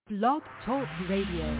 Blog Talk Radio.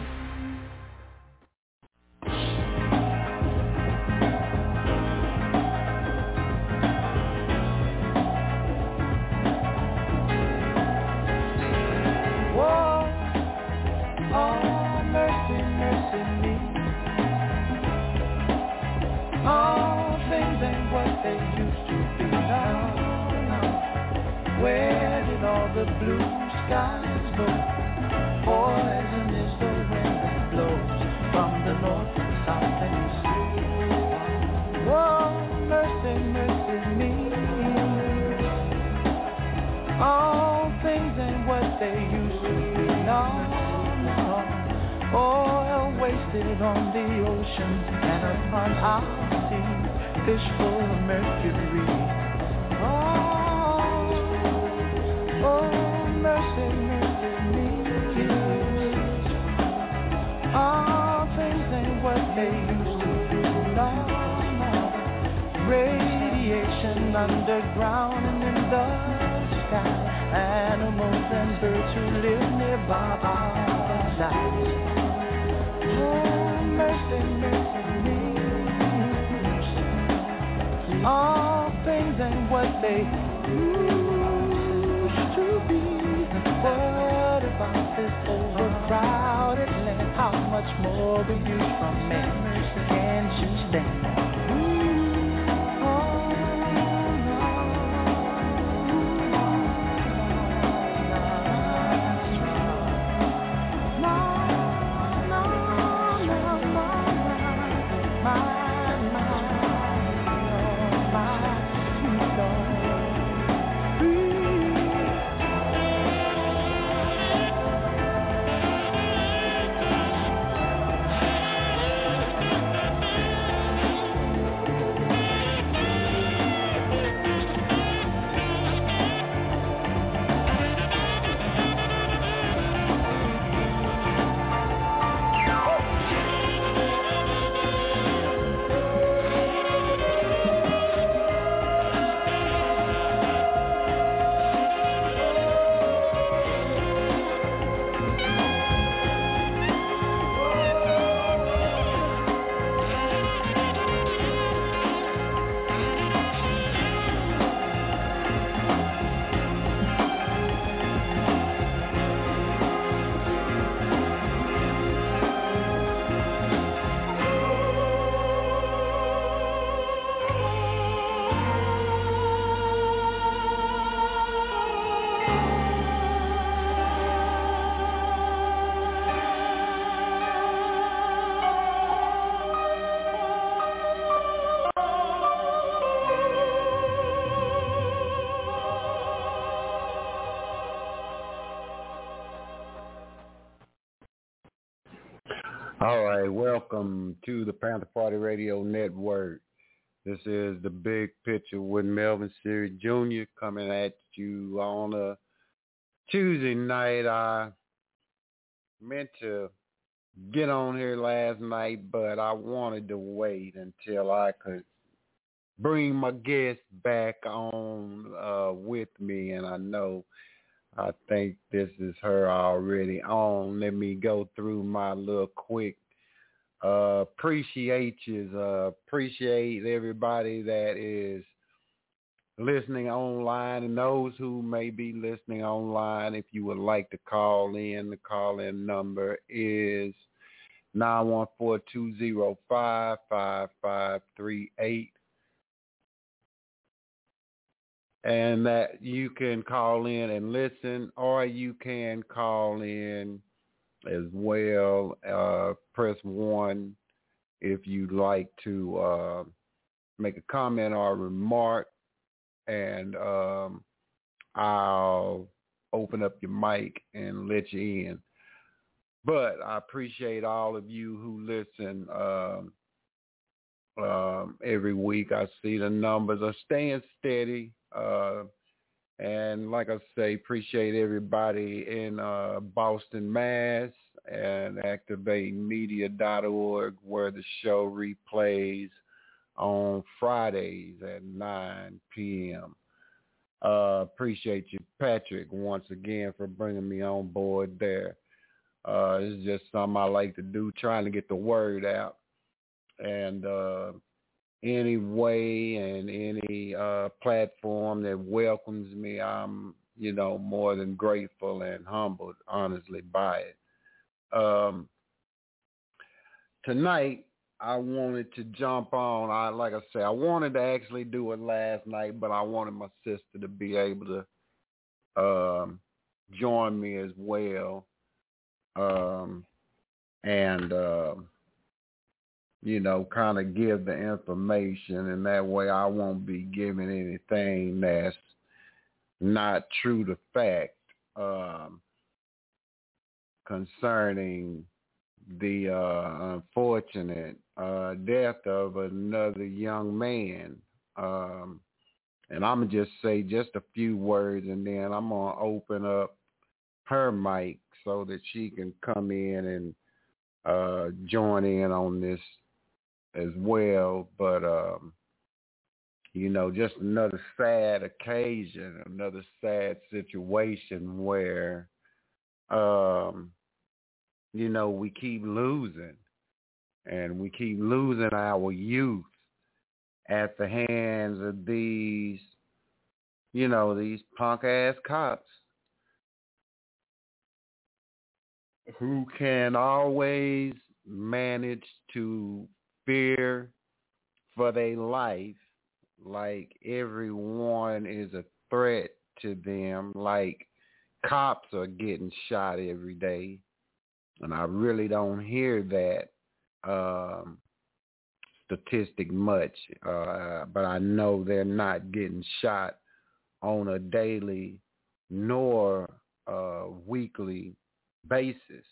Where did all the blue skies go? Poison is the wind that blows from the north and south and east. Oh, mercy, mercy me. All things ain't what they used to be. No, no. Oil wasted on the ocean and upon our seas. Fish full of mercury. Oh, mercy, mercy me, Jesus. All things ain't what they used to be. No, no. Radiation underground and in the sky. Animals and birds who live nearby are dying. Oh, mercy, mercy me. All things ain't what they to be. What about this overcrowded land? How much more will you from me? Can't you stand? All right, welcome to the Panther Party Radio Network. This is the Big Picture with Melvin Seary Jr. coming at you on a Tuesday night. I meant to get on here last night, but I wanted to wait until I could bring my guest back on with me, and I think this is her already on. Let me go through my little quick appreciate everybody that is listening online and those who may be listening online. If you would like to call in, the call-in number is 914-205-5538. And that you can call in and listen, or you can call in as well. Press 1 if you'd like to make a comment or a remark, and I'll open up your mic and let you in. But I appreciate all of you who listen every week. I see the numbers are staying steady. And like I say, appreciate everybody in Boston, Mass, and activatemedia.org, where the show replays on Fridays at 9 p.m. Appreciate you, Patrick, once again for bringing me on board there. It's just something I like to do, trying to get the word out. And any way and any platform that welcomes me, I'm, more than grateful and humbled, honestly, by it. Tonight, I wanted to jump on. Like I said, I wanted to actually do it last night, but I wanted my sister to be able to join me as well. And kind of give the information, and that way I won't be giving anything that's not true to fact concerning the unfortunate death of another young man. And I'm going to just say just a few words, and then I'm going to open up her mic so that she can come in and join in on this as well. But, just another sad occasion, another sad situation where, we keep losing, and we keep losing our youth at the hands of these, these punk-ass cops who can always manage to fear for their life, like everyone is a threat to them, like cops are getting shot every day. And I really don't hear that statistic much, but I know they're not getting shot on a daily nor weekly basis.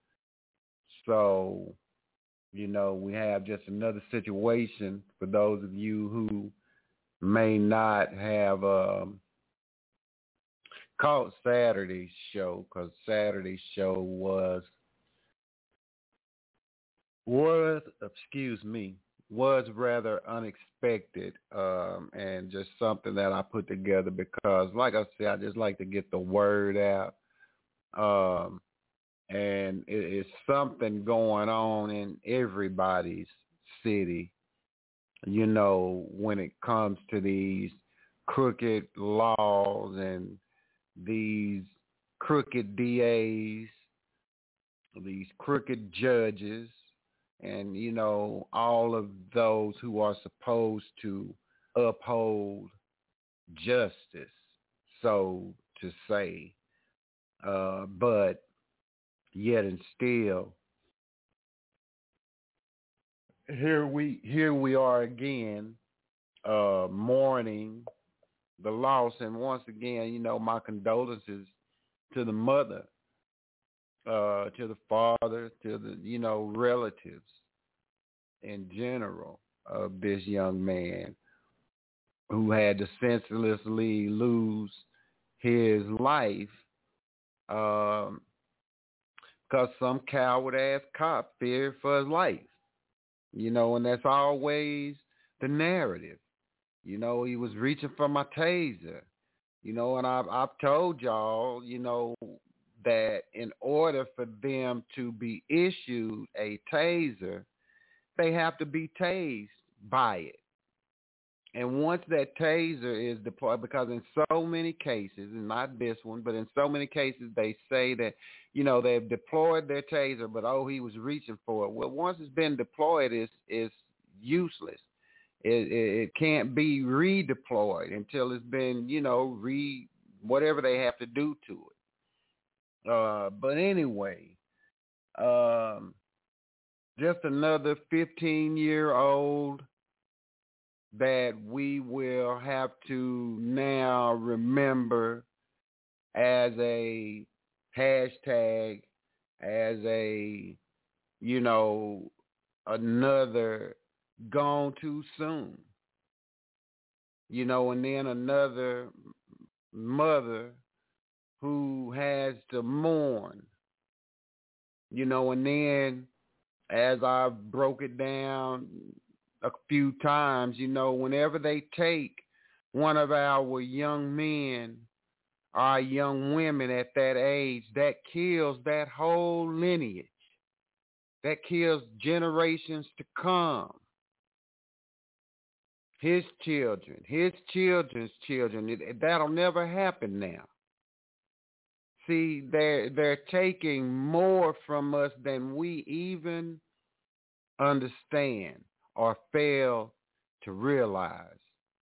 So, we have just another situation for those of you who may not have caught Saturday's show, because Saturday's show was rather unexpected, and just something that I put together because, like I said, I just like to get the word out. And it's something going on in everybody's city, when it comes to these crooked laws and these crooked DAs, these crooked judges, and, all of those who are supposed to uphold justice, so to say. But yet and still, here we are again, mourning the loss. And once again, my condolences to the mother, to the father, to the, relatives in general of this young man who had to senselessly lose his life because some coward-ass cop feared for his life. And that's always the narrative. He was reaching for my taser. And I've told y'all, that in order for them to be issued a taser, they have to be tased by it. And once that taser is deployed, because in so many cases, and not this one, but in so many cases, they say that, they've deployed their taser, but, he was reaching for it. Well, once it's been deployed, it's useless. It can't be redeployed until it's been, whatever they have to do to it. But anyway, just another 15-year-old that we will have to now remember as a hashtag, as a, another gone too soon. And then another mother who has to mourn, and then as I broke it down a few times, whenever they take one of our young men our young women at that age, that kills that whole lineage. That kills generations to come. His children, his children's children. That'll never happen now. See, they're taking more from us than we even understand or fail to realize.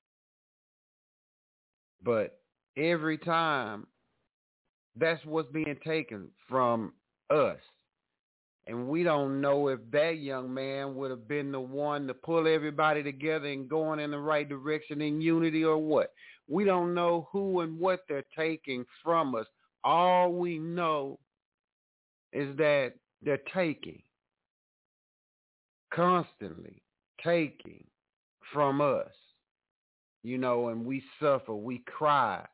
But every time, that's what's being taken from us. And we don't know if that young man would have been the one to pull everybody together and going in the right direction in unity or what. We don't know who and what they're taking from us. All we know is that they're taking, constantly taking from us, and we suffer, we cry,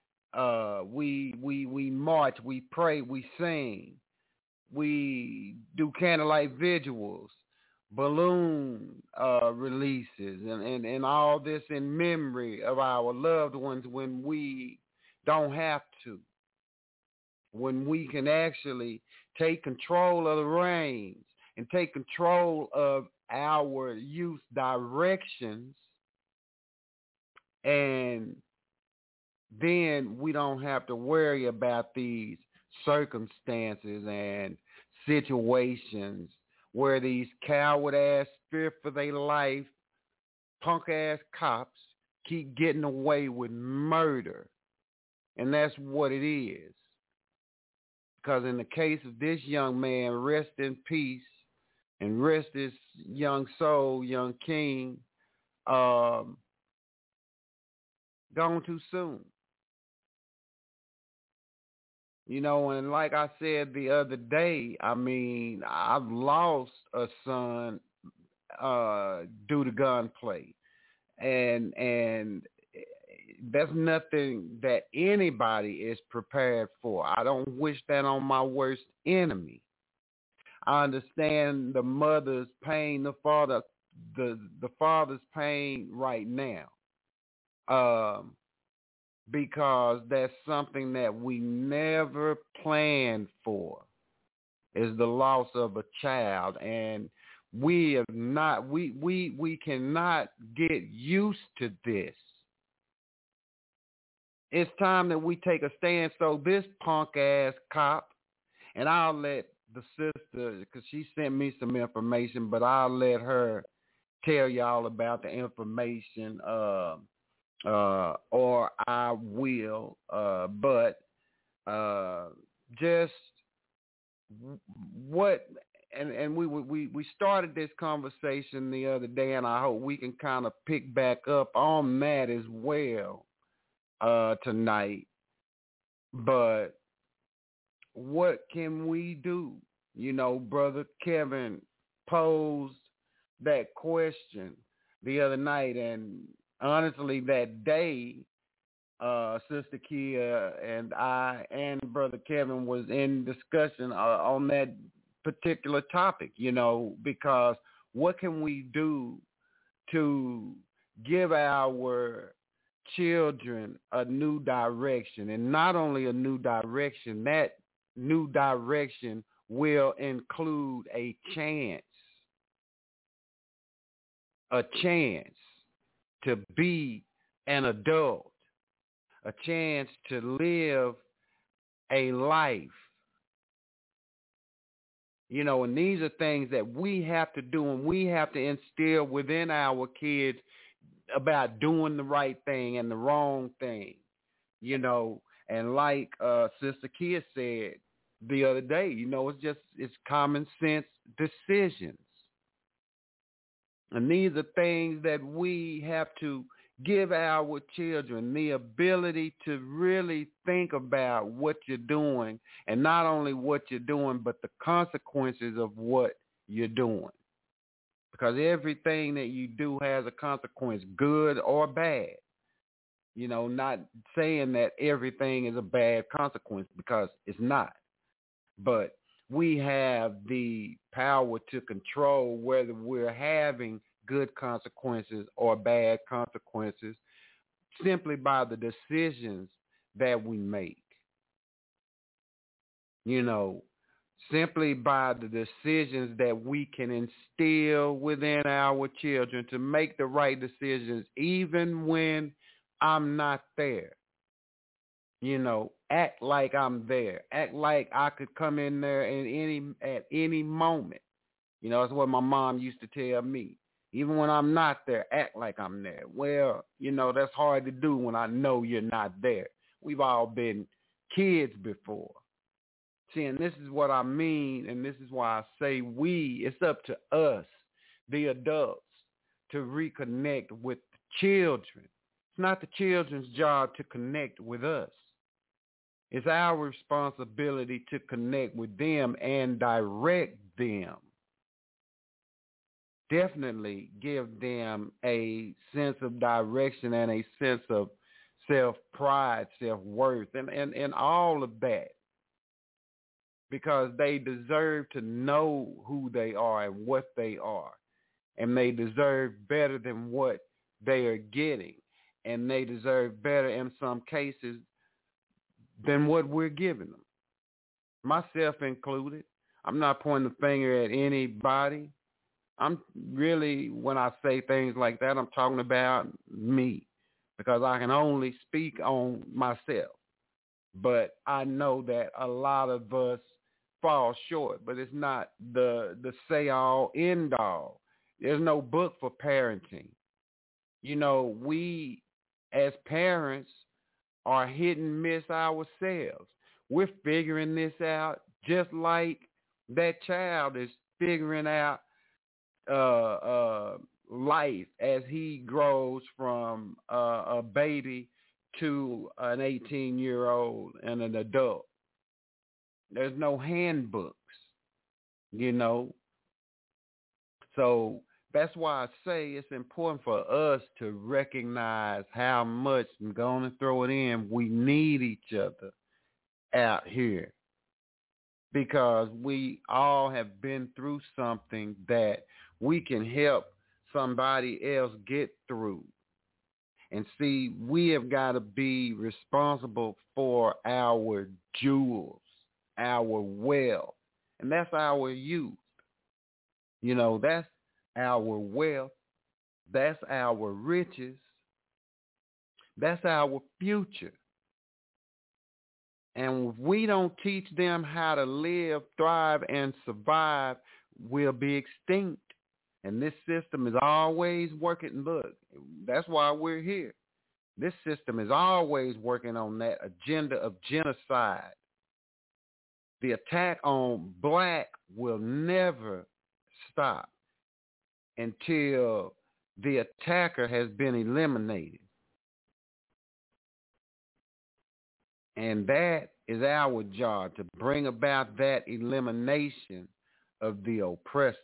we march, we pray, we sing. We do candlelight vigils, balloon releases, and all this in memory of our loved ones when we don't have to, when we can actually take control of the reins and take control of our youth directions, and then we don't have to worry about these circumstances and situations where these coward-ass, fear for their life, punk-ass cops keep getting away with murder. And that's what it is. Because in the case of this young man, rest in peace, and rest his young soul, young king, gone too soon. And like I said the other day, I've lost a son due to gunplay. And that's nothing that anybody is prepared for. I don't wish that on my worst enemy. I understand the mother's pain, the father's pain right now. Because that's something that we never planned for, is the loss of a child. And we cannot get used to this. It's time that we take a stand. So this punk-ass cop, and I'll let the sister, because she sent me some information, but I'll let her tell y'all about the information, or I will, but just what, and we started this conversation the other day, and I hope we can kind of pick back up on that as well tonight. But what can we do? Brother Kevin posed that question the other night, and honestly, that day, Sister Kia and I and Brother Kevin was in discussion on that particular topic, because what can we do to give our children a new direction? And not only a new direction, that new direction will include a chance to be an adult, a chance to live a life. And these are things that we have to do, and we have to instill within our kids about doing the right thing and the wrong thing, And like Sister Kia said the other day, it's common sense decisions. And these are things that we have to give our children, the ability to really think about what you're doing, and not only what you're doing, but the consequences of what you're doing. Because everything that you do has a consequence, good or bad. Not saying that everything is a bad consequence, because it's not. But we have the power to control whether we're having good consequences or bad consequences simply by the decisions that we make. Simply by the decisions that we can instill within our children to make the right decisions, even when I'm not there. Act like I'm there. Act like I could come in there at any moment. That's what my mom used to tell me. Even when I'm not there, act like I'm there. Well, that's hard to do when I know you're not there. We've all been kids before. See, and this is what I mean, and this is why I say it's up to us, the adults, to reconnect with the children. It's not the children's job to connect with us. It's our responsibility to connect with them and direct them. Definitely give them a sense of direction and a sense of self-pride, self-worth, and all of that. Because they deserve to know who they are and what they are. And they deserve better than what they are getting. And they deserve better in some cases than what we're giving them. Myself included. I'm not pointing the finger at anybody. I'm really, when I say things like that, I'm talking about me. Because I can only speak on myself. But I know that a lot of us fall short, but it's not the say-all, end-all. There's no book for parenting. We as parents are hit and miss ourselves. We're figuring this out just like that child is figuring out life as he grows from a baby to an 18-year-old and an adult. There's no handbooks, So that's why I say it's important for us to recognize how much, I'm going to throw it in, we need each other out here. Because we all have been through something that we can help somebody else get through. And see, we have got to be responsible for our jewels, our wealth, and that's our youth. That's our wealth. That's our riches. That's our future. And if we don't teach them how to live, thrive, and survive, we'll be extinct. And this system is always working. Look, that's why we're here. This system is always working on that agenda of genocide. The attack on black will never stop until the attacker has been eliminated. And that is our job, to bring about that elimination of the oppressor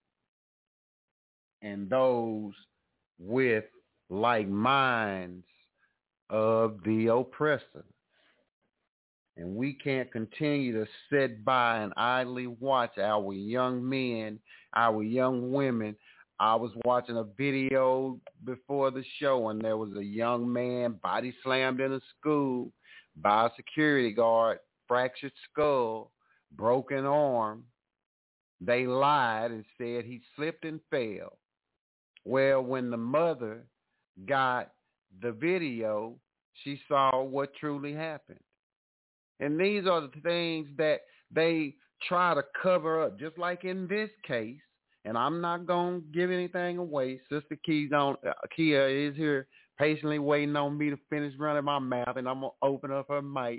and those with like minds of the oppressor. And we can't continue to sit by and idly watch our young men, our young women. I was watching a video before the show, and there was a young man body slammed in a school by a security guard, fractured skull, broken arm. They lied and said he slipped and fell. Well, when the mother got the video, she saw what truly happened. And these are the things that they try to cover up, just like in this case. And I'm not going to give anything away. Sister Kia is here patiently waiting on me to finish running my mouth, and I'm going to open up her mic.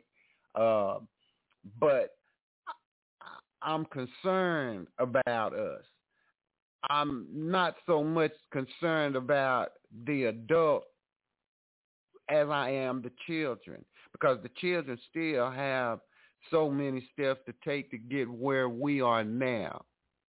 But I'm concerned about us. I'm not so much concerned about the adult as I am the children, because the children still have so many steps to take to get where we are now.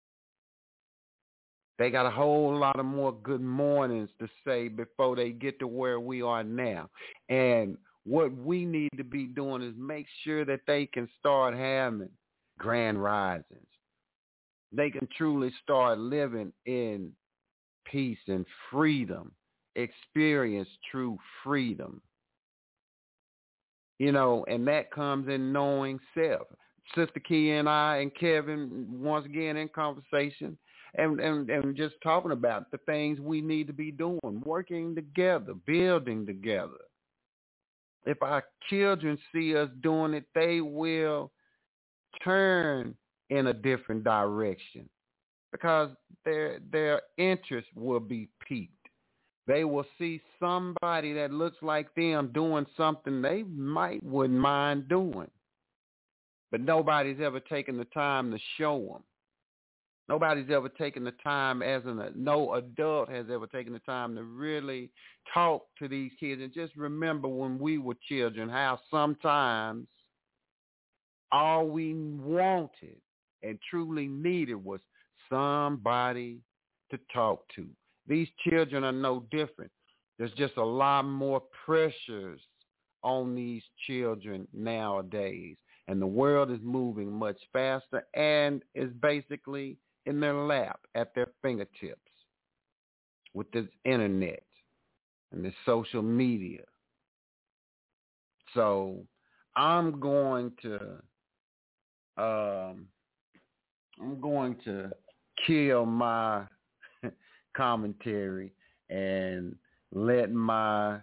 They got a whole lot of more good mornings to say before they get to where we are now. And what we need to be doing is make sure that they can start having grand risings. They can truly start living in peace and freedom, experience true freedom. and that comes in knowing self. Sister Key and I and Kevin, once again, in conversation and just talking about the things we need to be doing, working together, building together. If our children see us doing it, they will turn in a different direction because their interest will be piqued. They will see somebody that looks like them doing something they wouldn't mind doing. But nobody's ever taken the time to show them. Nobody's ever taken the time no adult has ever taken the time to really talk to these kids. And just remember when we were children, how sometimes all we wanted and truly needed was somebody to talk to. These children are no different. There's just a lot more pressures on these children nowadays. And the world is moving much faster and is basically in their lap, at their fingertips, with this internet and this social media. So I'm going to kill my commentary and let my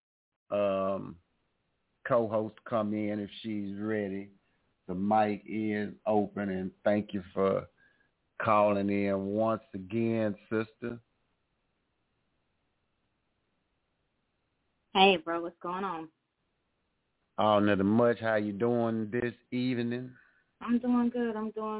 co-host come in if she's ready. The mic is open, and thank you for calling in once again, sister. Hey, bro, what's going on? Oh, nothing much. How you doing this evening? I'm doing good.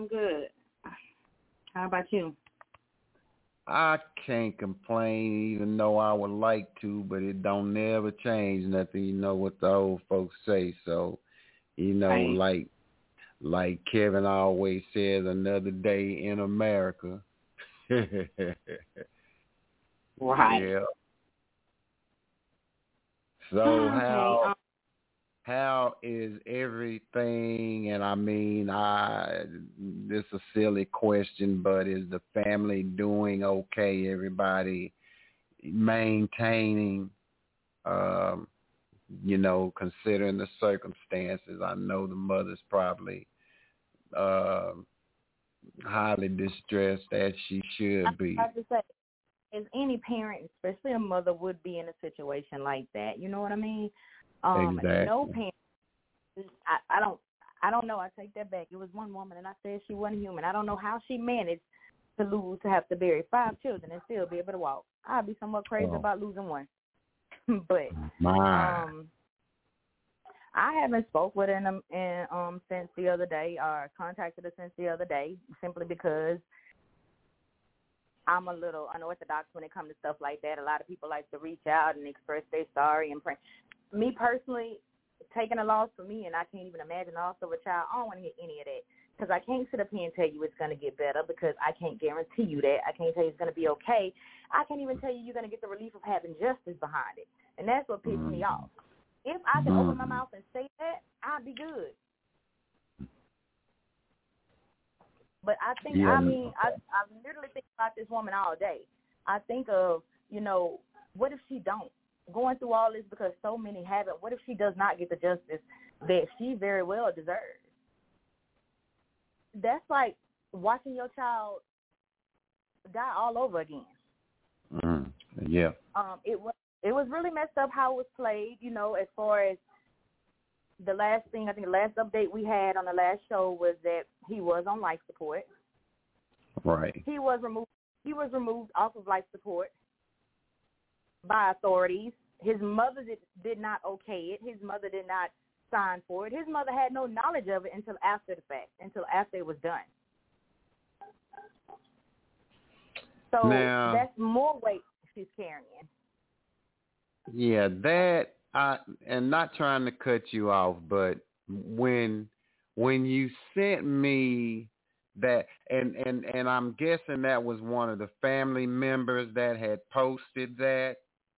How about you? I can't complain, even though I would like to, but it don't never change nothing. You know what the old folks say. So, Right. like Kevin always says, another day in America. Right. Yeah. So Okay. how is everything? And I mean, this is a silly question, but is the family doing okay? Everybody maintaining, considering the circumstances. I know the mother's probably highly distressed, as she should be. I have to say, as any parent, especially a mother, would be in a situation like that. You know what I mean? Exactly. No parent. I don't know. I take that back. It was one woman, and I said she wasn't human. I don't know how she managed to have to bury 5 children and still be able to walk. I'd be somewhat crazy about losing one. But I haven't spoke with her since the other day, or contacted her since the other day, simply because I'm a little unorthodox when it comes to stuff like that. A lot of people like to reach out and express their sorry and pray. Me personally, taking a loss for me, and I can't even imagine the loss of a child, I don't want to hear any of that. Because I can't sit up here and tell you it's going to get better, because I can't guarantee you that. I can't tell you it's going to be okay. I can't even tell you you're going to get the relief of having justice behind it. And that's what pissed me off. If I can open my mouth and say that, I'd be good. But I think, I literally think about this woman all day. I think of, what if she don't? Going through all this because so many haven't. What if she does not get the justice that she very well deserves? That's like watching your child die all over again. Yeah. It was really messed up how it was played, as far as the last thing, I think the last update we had on the last show was that he was on life support. Right. He was removed off of life support by authorities. His mother did not okay it. His mother did not sign for it. His mother had no knowledge of it until after the fact, until after it was done. So now, that's more weight she's carrying. Yeah, and not trying to cut you off, but when you sent me that, and I'm guessing that was one of the family members that had posted that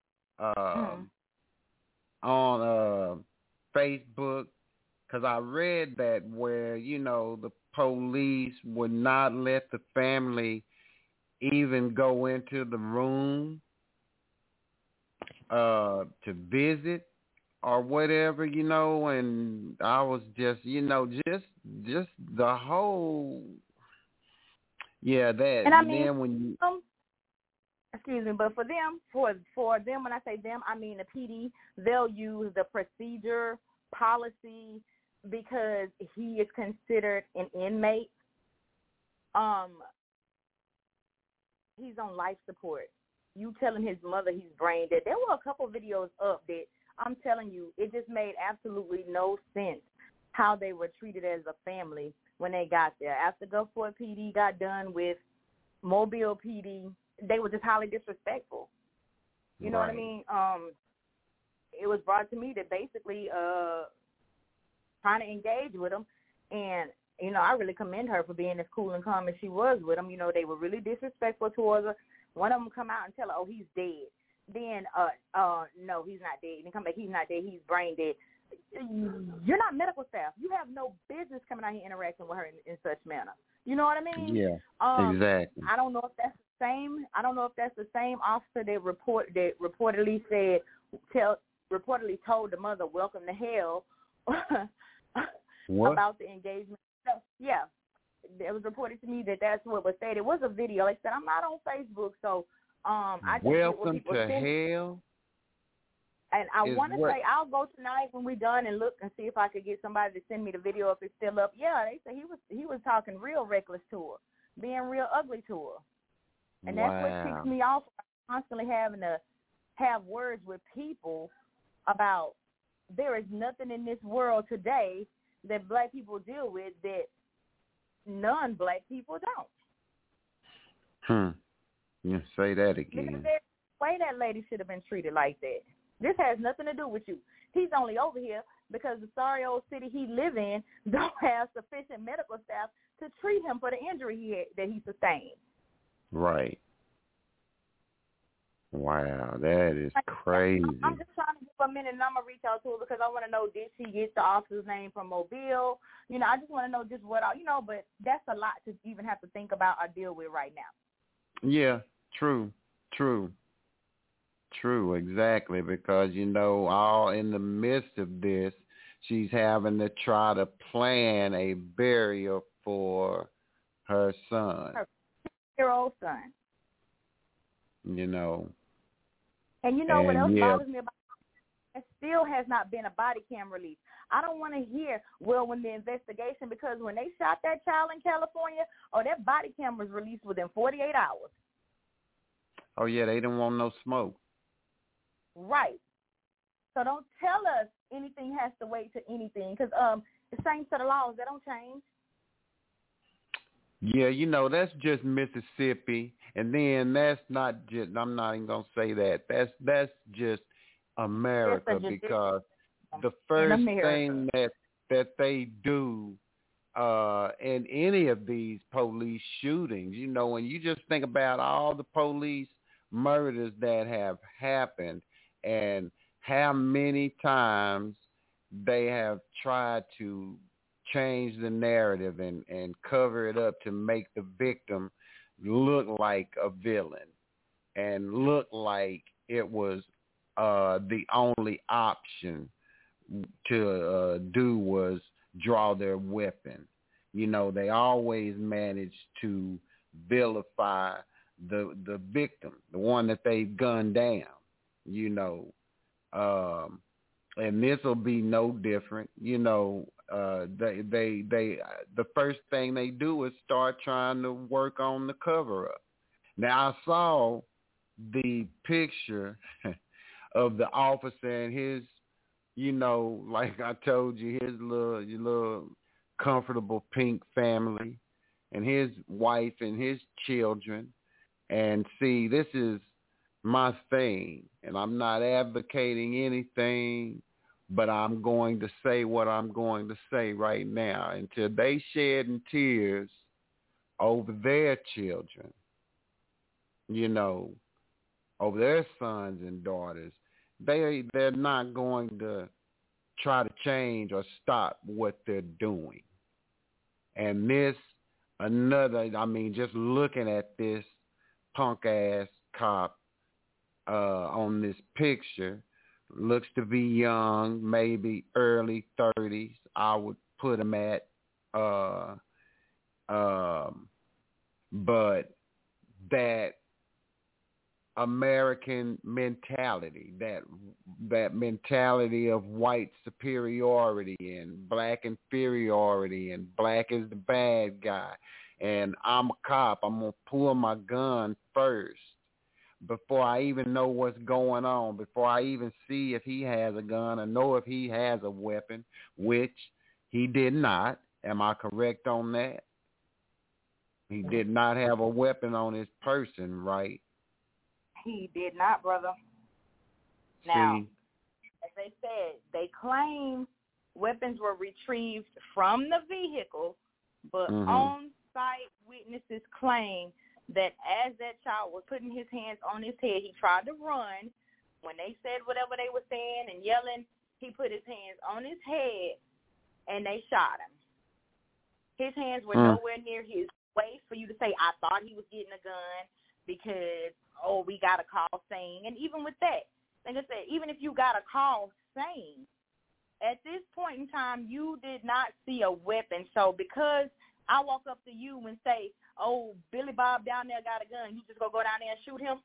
on Facebook, because I read that where, the police would not let the family even go into the room to visit or whatever, and I was just, just the whole, that. And I And mean, then when you, excuse me, but for them, when I say them, I mean the PD, they'll use the procedure policy because he is considered an inmate. He's on life support. You telling his mother he's brain dead. There were a couple videos up that I'm telling you, it just made absolutely no sense how they were treated as a family when they got there. After Gulfport PD got done with Mobile PD, they were just highly disrespectful. You know what I mean? It was brought to me that basically trying to engage with them, and I really commend her for being as cool and calm as she was with them. They were really disrespectful towards her. One of them come out and tell her, oh, he's dead. Then, no, he's not dead. Then come back, he's not dead. He's brain dead. You're not medical staff. You have no business coming out here interacting with her in such manner. You know what I mean? Yeah, exactly. I don't know if that's the same. I don't know if that's the same officer that reportedly told the mother, "Welcome to hell," about the engagement. So, yeah, it was reported to me that that's what was said. It was a video. Like I said, I'm not on Facebook, so I just welcome to hell. And I want to say I'll go tonight when we're done and look and see if I could get somebody to send me the video if it's still up. Yeah, they say he was talking real reckless to her, being real ugly to her, and that's what ticks me off. Constantly having to have words with people about there is nothing in this world today that black people deal with that non-black people don't. You say that again. Because there's no way that lady should have been treated like that. This has nothing to do with you. He's only over here because the sorry old city he live in don't have sufficient medical staff to treat him for the injury that he sustained. Right. Wow, that is crazy. I'm just trying to give a minute, and I'm going to reach out to her because I want to know, did she get the officer's name from Mobile? I just want to know just what, but that's a lot to even have to think about or deal with right now. Yeah, true, exactly, because, all in the midst of this, she's having to try to plan a burial for her son. Her 6-year-old son. And what else bothers me about it? It still has not been a body cam release. I don't want to hear, when the investigation, because when they shot that child in California, that body cam was released within 48 hours. Oh, yeah, they didn't want no smoke. Right. So don't tell us anything has to wait to anything, because the same set of laws, they don't change. Yeah, that's just Mississippi, and then that's not just, I'm not even going to say that. That's just America, because the first thing that they do in any of these police shootings, when you just think about all the police murders that have happened and how many times they have tried to change the narrative and cover it up to make the victim look like a villain and look like it was the only option to do was draw their weapon. They always manage to vilify the victim, the one that they gunned down, and this will be no different. They the first thing they do is start trying to work on the cover up. Now I saw the picture of the officer and his, like I told you, his little comfortable pink family and his wife and his children. And see, this is my thing, and I'm not advocating anything, but I'm going to say what I'm going to say right now. Until they shedding tears over their children, over their sons and daughters, they're not going to try to change or stop what they're doing. And just looking at this punk ass cop on this picture, looks to be young, maybe early 30s. I would put him at, but that American mentality, that mentality of white superiority and black inferiority and black is the bad guy and I'm a cop, I'm going to pull my gun first before I even know what's going on, before I even see if he has a gun or know if he has a weapon, which he did not. Am I correct on that? He did not have a weapon on his person, right? He did not, brother. Now, as they said, they claim weapons were retrieved from the vehicle, but on-site witnesses claim that as that child was putting his hands on his head, he tried to run. When they said whatever they were saying and yelling, he put his hands on his head, and they shot him. His hands were nowhere near his waist for you to say, I thought he was getting a gun because, we got a call saying. And even with that, like I said, even if you got a call saying, at this point in time, you did not see a weapon. So because I walk up to you and say, Billy Bob down there got a gun, you just go down there and shoot him?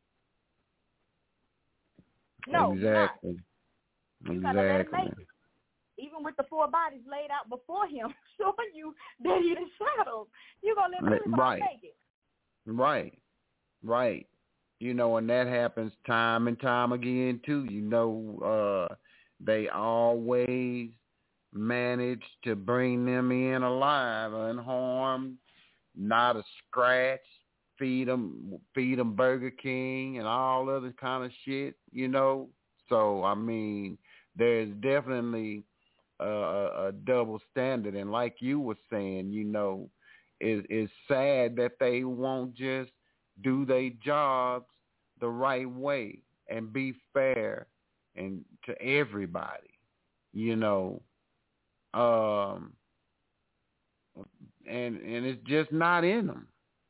No, exactly. You gotta let him make it. Even with the 4 bodies laid out before him, showing you that he done shot him, you gonna let Billy Bob make it. Right. You know, and that happens time and time again, too. You know, they always manage to bring them in alive, unharmed, not a scratch, feed them Burger King and all other kind of shit, you know. So, I mean, there's definitely a double standard. And like you were saying, you know, it's sad that they won't just do their jobs the right way and be fair and to everybody, you know. And it's just not in them.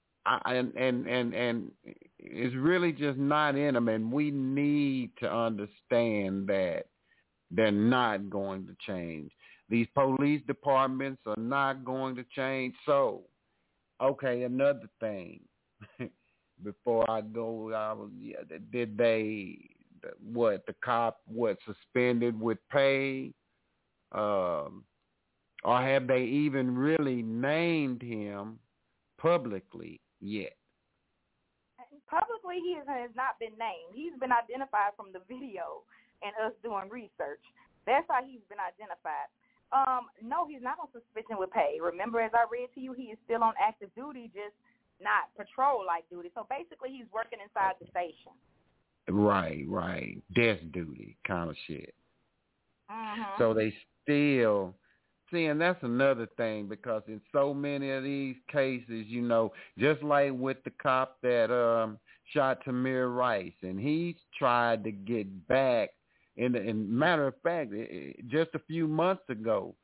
And it's really just not in them. And we need to understand that they're not going to change. These police departments are not going to change. So, okay, another thing. Before I go, did the cop suspended with pay? Or have they even really named him publicly yet? Publicly, he has not been named. He's been identified from the video and us doing research. That's how he's been identified. No, he's not on suspension with pay. Remember, as I read to you, he is still on active duty, just not patrol-like duty. So basically, he's working inside the station. Right. Desk duty kind of shit. So they still... See, and that's another thing, because in so many of these cases, you know, just like with the cop that shot Tamir Rice, and he tried to get back. And matter of fact, just a few months ago,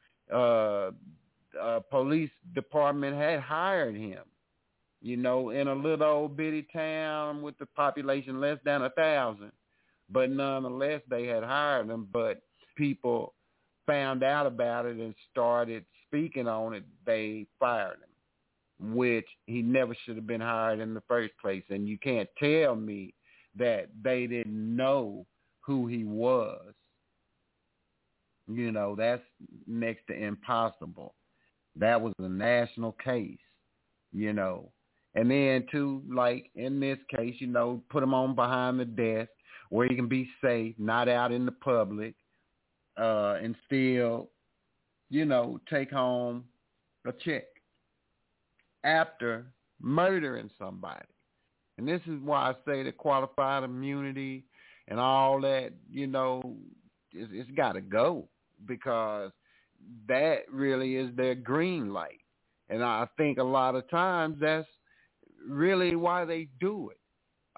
police department had hired him, you know, in a little old bitty town with the population less than 1,000. But nonetheless, they had hired him, but people found out about it and started speaking on it. They fired him, which he never should have been hired in the first place. And you can't tell me that they didn't know who he was. You know, that's next to impossible. That was a national case, you know. And then, too, like in this case, you know, put him on behind the desk where he can be safe, not out in the public, and still, you know, take home a check after murdering somebody. And this is why I say the qualified immunity and all that, you know, it's got to go, because that really is their green light. And I think a lot of times that's really why they do it.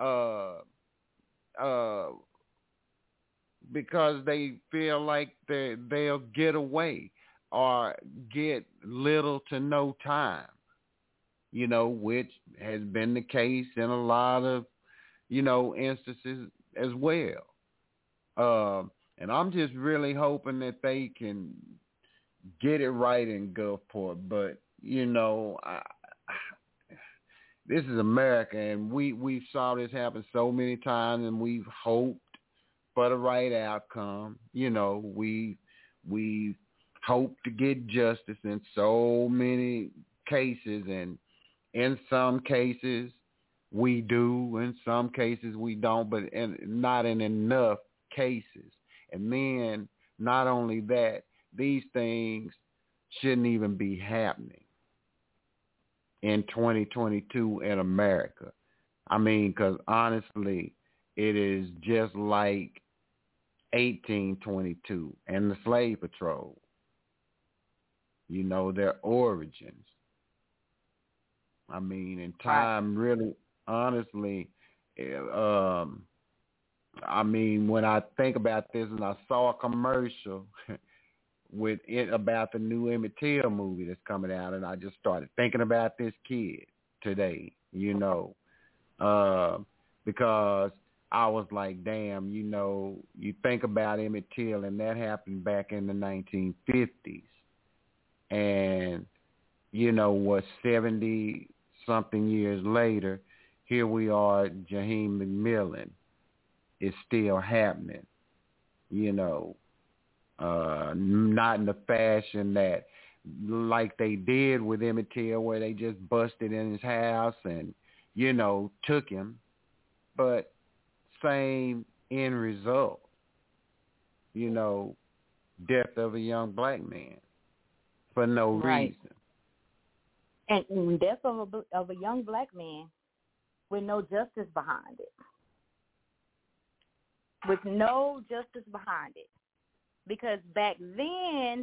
Because they feel like they'll get away or get little to no time, you know, which has been the case in a lot of, you know, instances as well. And I'm just really hoping that they can get it right in Gulfport. But, you know, this is America, and we saw this happen so many times, and we've hoped for the right outcome. You know, we hope to get justice in so many cases, and in some cases we do, in some cases we don't, but not in enough cases. And then not only that, these things shouldn't even be happening in 2022 in America. I mean, because honestly, it is just like 1822 and the slave patrol. You know, their origins. I mean, in time, really, honestly, I mean, when I think about this, and I saw a commercial with it about the new Emmett Till movie that's coming out, and I just started thinking about this kid today, you know, because I was like, damn, you know, you think about Emmett Till, and that happened back in the 1950s. And, you know, what, 70-something years later, here we are, Jaheim McMillan is still happening, you know, not in the fashion that like they did with Emmett Till, where they just busted in his house and, you know, took him, but same end result, you know, death of a young black man for no reason. And death of a young black man with no justice behind it. With no justice behind it. Because back then,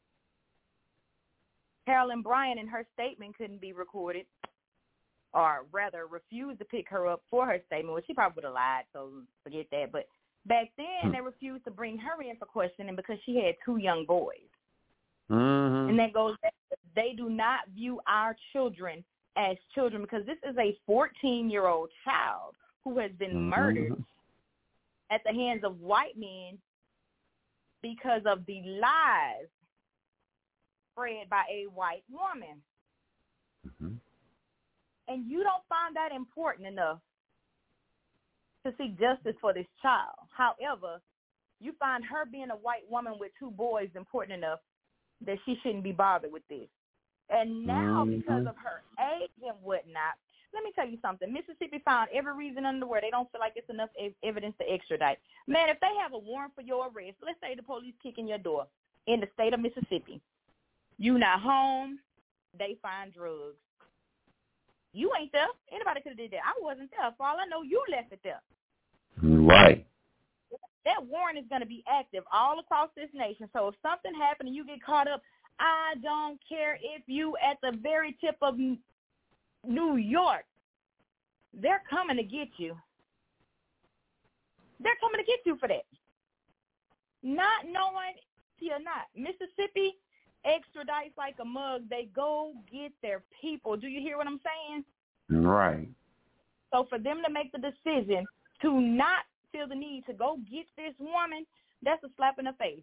Carolyn Bryant in her statement couldn't be recorded, or rather refused to pick her up for her statement. Well, she probably would have lied, so forget that. But back then, they refused to bring her in for questioning because she had 2 young boys. Mm-hmm. And that goes back to, they do not view our children as children, because this is a 14-year-old child who has been murdered at the hands of white men because of the lies spread by a white woman. Mm-hmm. And you don't find that important enough to seek justice for this child. However, you find her being a white woman with 2 boys important enough that she shouldn't be bothered with this. And now, because of her age and whatnot, let me tell you something. Mississippi found every reason under the world they don't feel like it's enough evidence to extradite. Man, if they have a warrant for your arrest, let's say the police kick in your door in the state of Mississippi. You not home, they find drugs. You ain't there. Anybody could have did that. I wasn't there. For all I know, you left it there. Right. That warrant is going to be active all across this nation. So if something happened and you get caught up, I don't care if you at the very tip of New York, they're coming to get you. They're coming to get you for that. Not knowing you're not. Mississippi extradites like a mug. They go get their people. Do you hear what I'm saying? Right. So for them to make the decision to not feel the need to go get this woman, that's a slap in the face.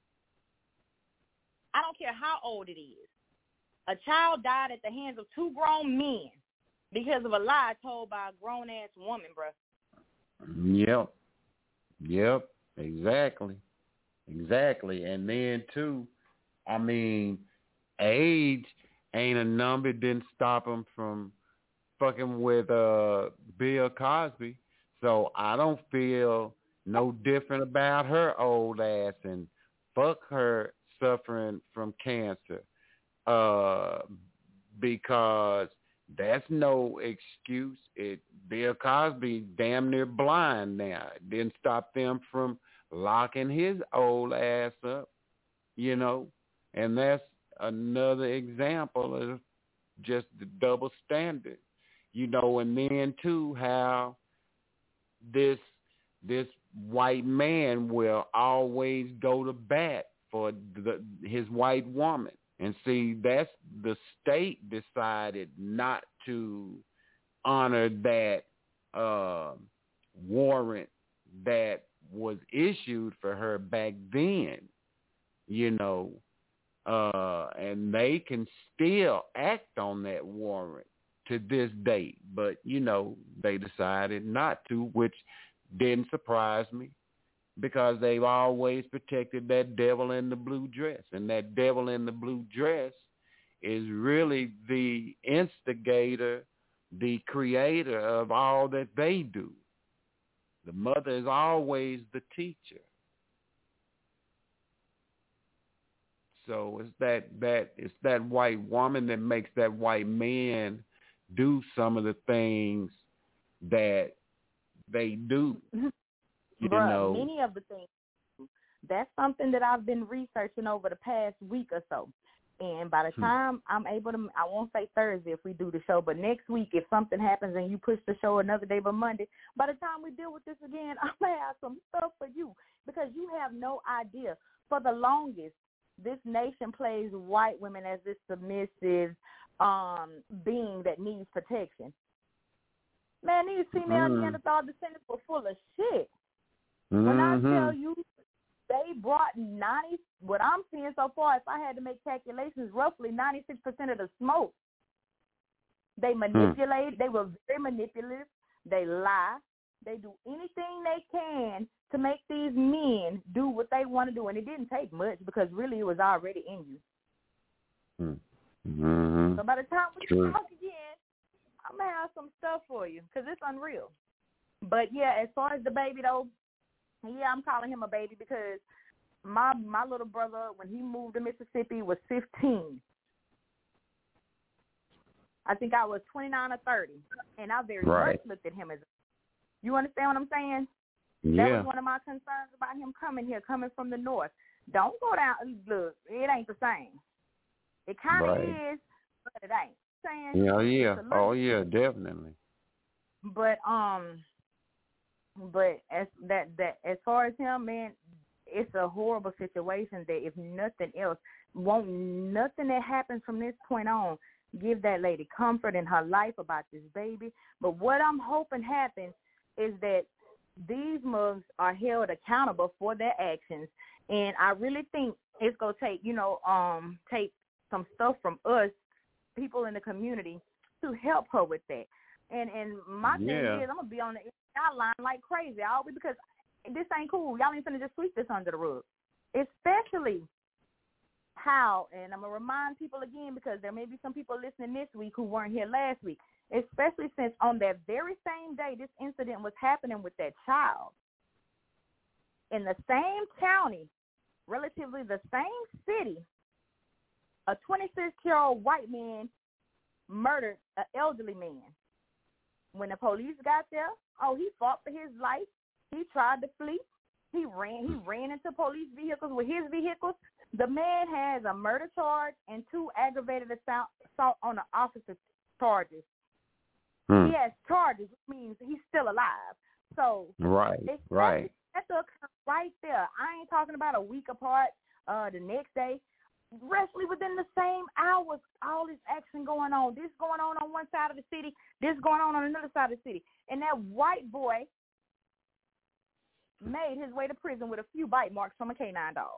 I don't care how old it is. A child died at the hands of 2 grown men because of a lie told by a grown-ass woman, bruh. Yep. Exactly. And then, too, I mean, age ain't a number. It didn't stop him from fucking with Bill Cosby. So I don't feel no different about her old ass, and fuck her suffering from cancer, because that's no excuse. Bill Cosby damn near blind now. It didn't stop them from locking his old ass up, you know, and that's another example of just the double standard, you know. And then too, how this white man will always go to bat for his white woman. And see, that's the state decided not to honor that warrant that was issued for her back then, and they can still act on that warrant to this date. But, they decided not to, which didn't surprise me, because they've always protected that devil in the blue dress. And that devil in the blue dress is really the instigator, the creator of all that they do. The mother is always the teacher. So it's that white woman that makes that white man do some of the things that they do. Many of the things. That's something that I've been researching over the past week or so. And by the time I'm able to, I won't say Thursday if we do the show, but next week if something happens and you push the show another day but Monday, by the time we deal with this again, I'm going to have some stuff for you, because you have no idea. For the longest, this nation plays white women as this submissive being that needs protection. Man, these female Neanderthal descendants were full of shit. When I tell you, they brought what I'm seeing so far, if I had to make calculations, roughly 96% of the smoke. They manipulate. They were very manipulative. They lie. They do anything they can to make these men do what they want to do. And it didn't take much, because really it was already in you. So by the time we talk again, I'm going to have some stuff for you, because it's unreal. But, yeah, as far as the baby, though, yeah, I'm calling him a baby because my little brother, when he moved to Mississippi, was 15. I think I was 29 or 30, and I very much looked at him as you understand what I'm saying? Yeah. That was one of my concerns about him coming from the north. Don't go down. Look, it ain't the same. It kind of is, but it ain't. Saying, oh yeah, definitely. But as far as him, man, it's a horrible situation that if nothing else, nothing that happens from this point on give that lady comfort in her life about this baby. But what I'm hoping happens is that these mugs are held accountable for their actions. And I really think it's going to take, take some stuff from us, people in the community, to help her with that. And my thing is, I'm going to be on the line like crazy, because this ain't cool. Y'all ain't finna just sweep this under the rug. Especially how, and I'm going to remind people again, because there may be some people listening this week who weren't here last week, especially since on that very same day this incident was happening with that child. In the same county, relatively the same city, a 26-year-old white man murdered an elderly man. When the police got there, he fought for his life. He tried to flee. He ran into police vehicles with his vehicles. The man has a murder charge and 2 aggravated assault on the officer charges. He has charges, which means he's still alive. So that's right there. I ain't talking about a week apart, the next day. Roughly within the same hours, all this action going on. This going on one side of the city, this going on another side of the city. And that white boy made his way to prison with a few bite marks from a canine dog.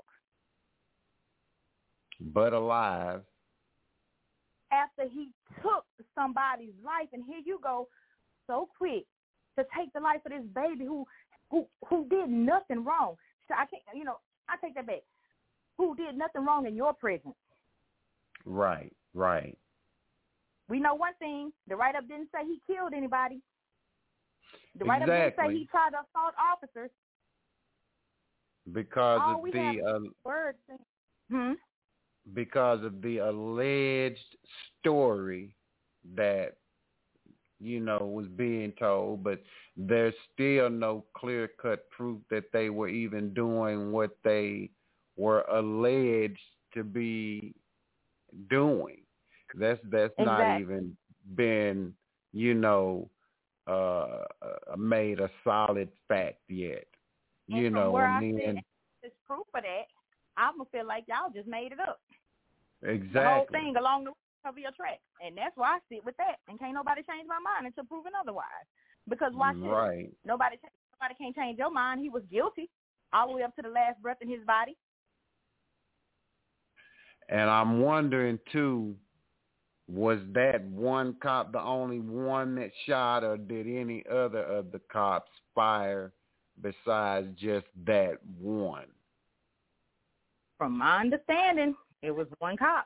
But alive. After he took somebody's life, and here you go, so quick to take the life of this baby who did nothing wrong. So I take that back. Who did nothing wrong in your presence. Right. We know one thing. The write-up didn't say he killed anybody. The write-up didn't say he tried to assault officers. Because of the alleged story that, was being told, but there's still no clear-cut proof that they were even doing what they were alleged to be doing. That's not even been, made a solid fact yet. And from where I said there's proof of that, I'm gonna feel like y'all just made it up. Exactly. The whole thing along the cover your track, and that's why I sit with that. And can't nobody change my mind until proven otherwise. Because why should nobody change Nobody can't change your mind. He was guilty all the way up to the last breath in his body. And I'm wondering, too, was that one cop the only one that shot, or did any other of the cops fire besides just that one? From my understanding, it was one cop.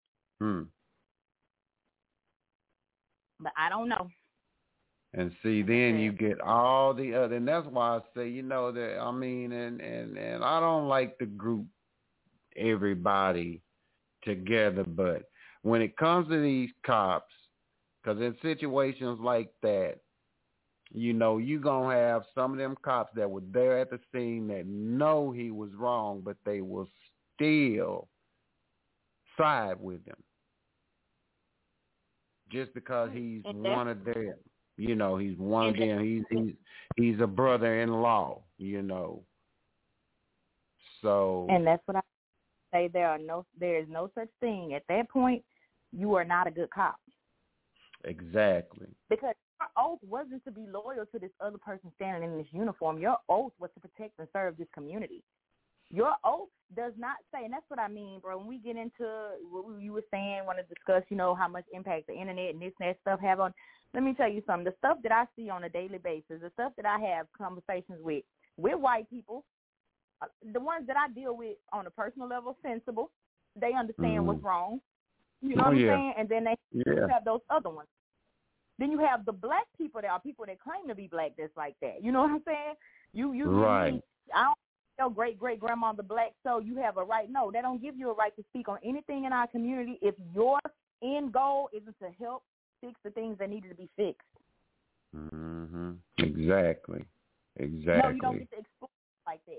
But I don't know. And see, then you get all the other, and that's why I say, you know, that I mean, and I don't like to group everybody together, but when it comes to these cops, because in situations like that, you know, you're going to have some of them cops that were there at the scene that know he was wrong, but they will still side with him just because he's one of them. You know, he's one of them. He's a brother-in-law, you know. So. And that's what I say. There is no such thing. At that point, you are not a good cop. Exactly. Because your oath wasn't to be loyal to this other person standing in this uniform. Your oath was to protect and serve this community. Your oath does not say, and that's what I mean, bro. When we get into what you were saying, want to discuss, you know, how much impact the internet and this and that stuff have on. Let me tell you something. The stuff that I see on a daily basis, the stuff that I have conversations with white people, the ones that I deal with on a personal level, sensible, they understand what's wrong. You know what I'm saying? And then they have those other ones. Then you have the black people that are people that claim to be black that's like that. You know what I'm saying? You right. I don't know great-great-grandmother black, so you have a right. No, they don't give you a right to speak on anything in our community if your end goal isn't to help fix the things that needed to be fixed. Mm-hmm. Exactly. No, you don't get to explore like that.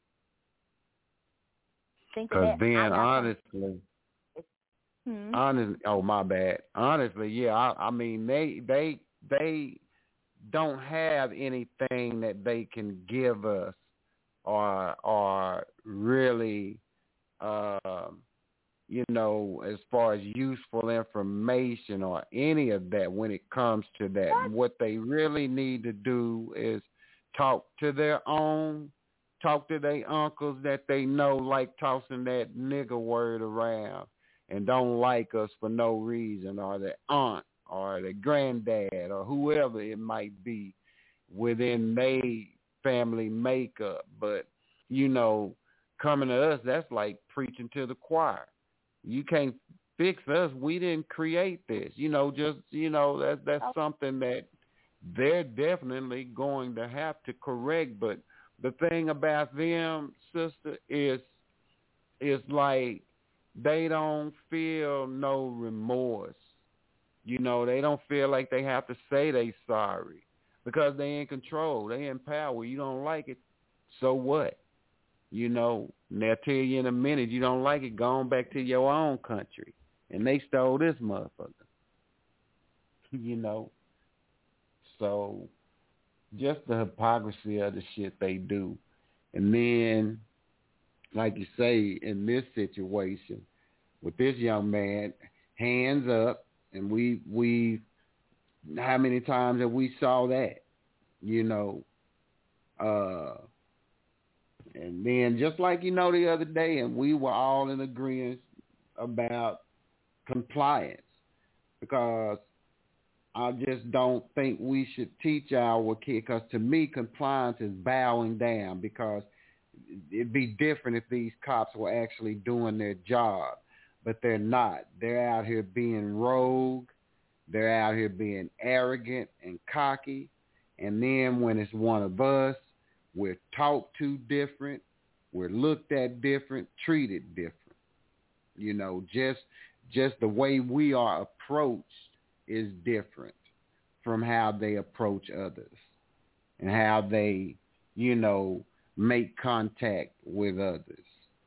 Because then, honestly, oh, my bad. Honestly, yeah, I mean, they don't have anything that they can give us or really, you know, as far as useful information or any of that when it comes to that. What they really need to do is talk to their uncles that they know like tossing that nigger word around and don't like us for no reason, or their aunt or their granddad or whoever it might be within their family makeup. But, you know, coming to us, that's like preaching to the choir. You can't fix us. We didn't create this. You know, just, you know, that's something that they're definitely going to have to correct. But the thing about them, sister, is like they don't feel no remorse. You know, they don't feel like they have to say they sorry because they in control. They in power. You don't like it, so what? You know, and they'll tell you in a minute, you don't like it, go on back to your own country. And they stole this motherfucker. You know? So just the hypocrisy of the shit they do. And then, like you say, in this situation, with this young man, hands up, and we how many times have we saw that? You know? And then just like, you know, the other day, and we were all in agreement about compliance, because I just don't think we should teach our kids, because to me, compliance is bowing down, because it'd be different if these cops were actually doing their job, but they're not. They're out here being rogue. They're out here being arrogant and cocky. And then when it's one of us, we're talked to different, we're looked at different, treated different. You know, just the way we are approached is different from how they approach others and how they, you know, make contact with others.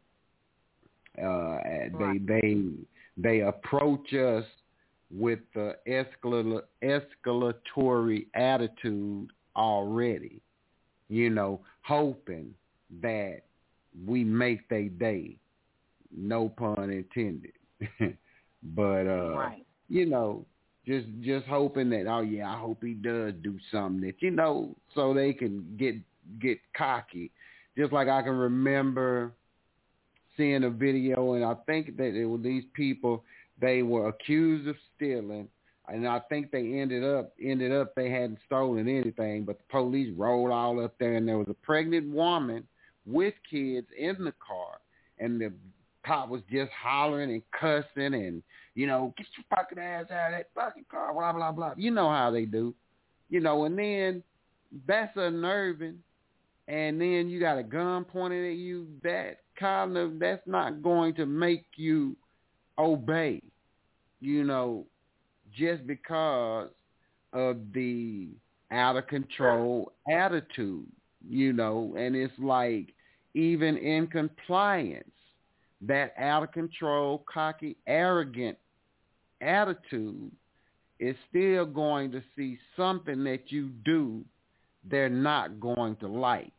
They approach us with the escalatory attitude already. You know, hoping that we make their day. No pun intended. But, right. You know, just hoping that, oh, yeah, I hope he does do something that, you know, so they can get get cocky. Just like I can remember seeing a video, and I think that it was these people, they were accused of stealing, and I think they ended up they hadn't stolen anything, but the police rolled all up there, and there was a pregnant woman with kids in the car, and the cop was just hollering and cussing and, you know, get your fucking ass out of that fucking car, blah, blah, blah. You know how they do. You know, and then that's unnerving. And then you got a gun pointed at you. That's not going to make you obey, you know, just because of the out of control attitude, you know. And it's like, even in compliance, that out of control, cocky, arrogant attitude is still going to see something that you do they're not going to like.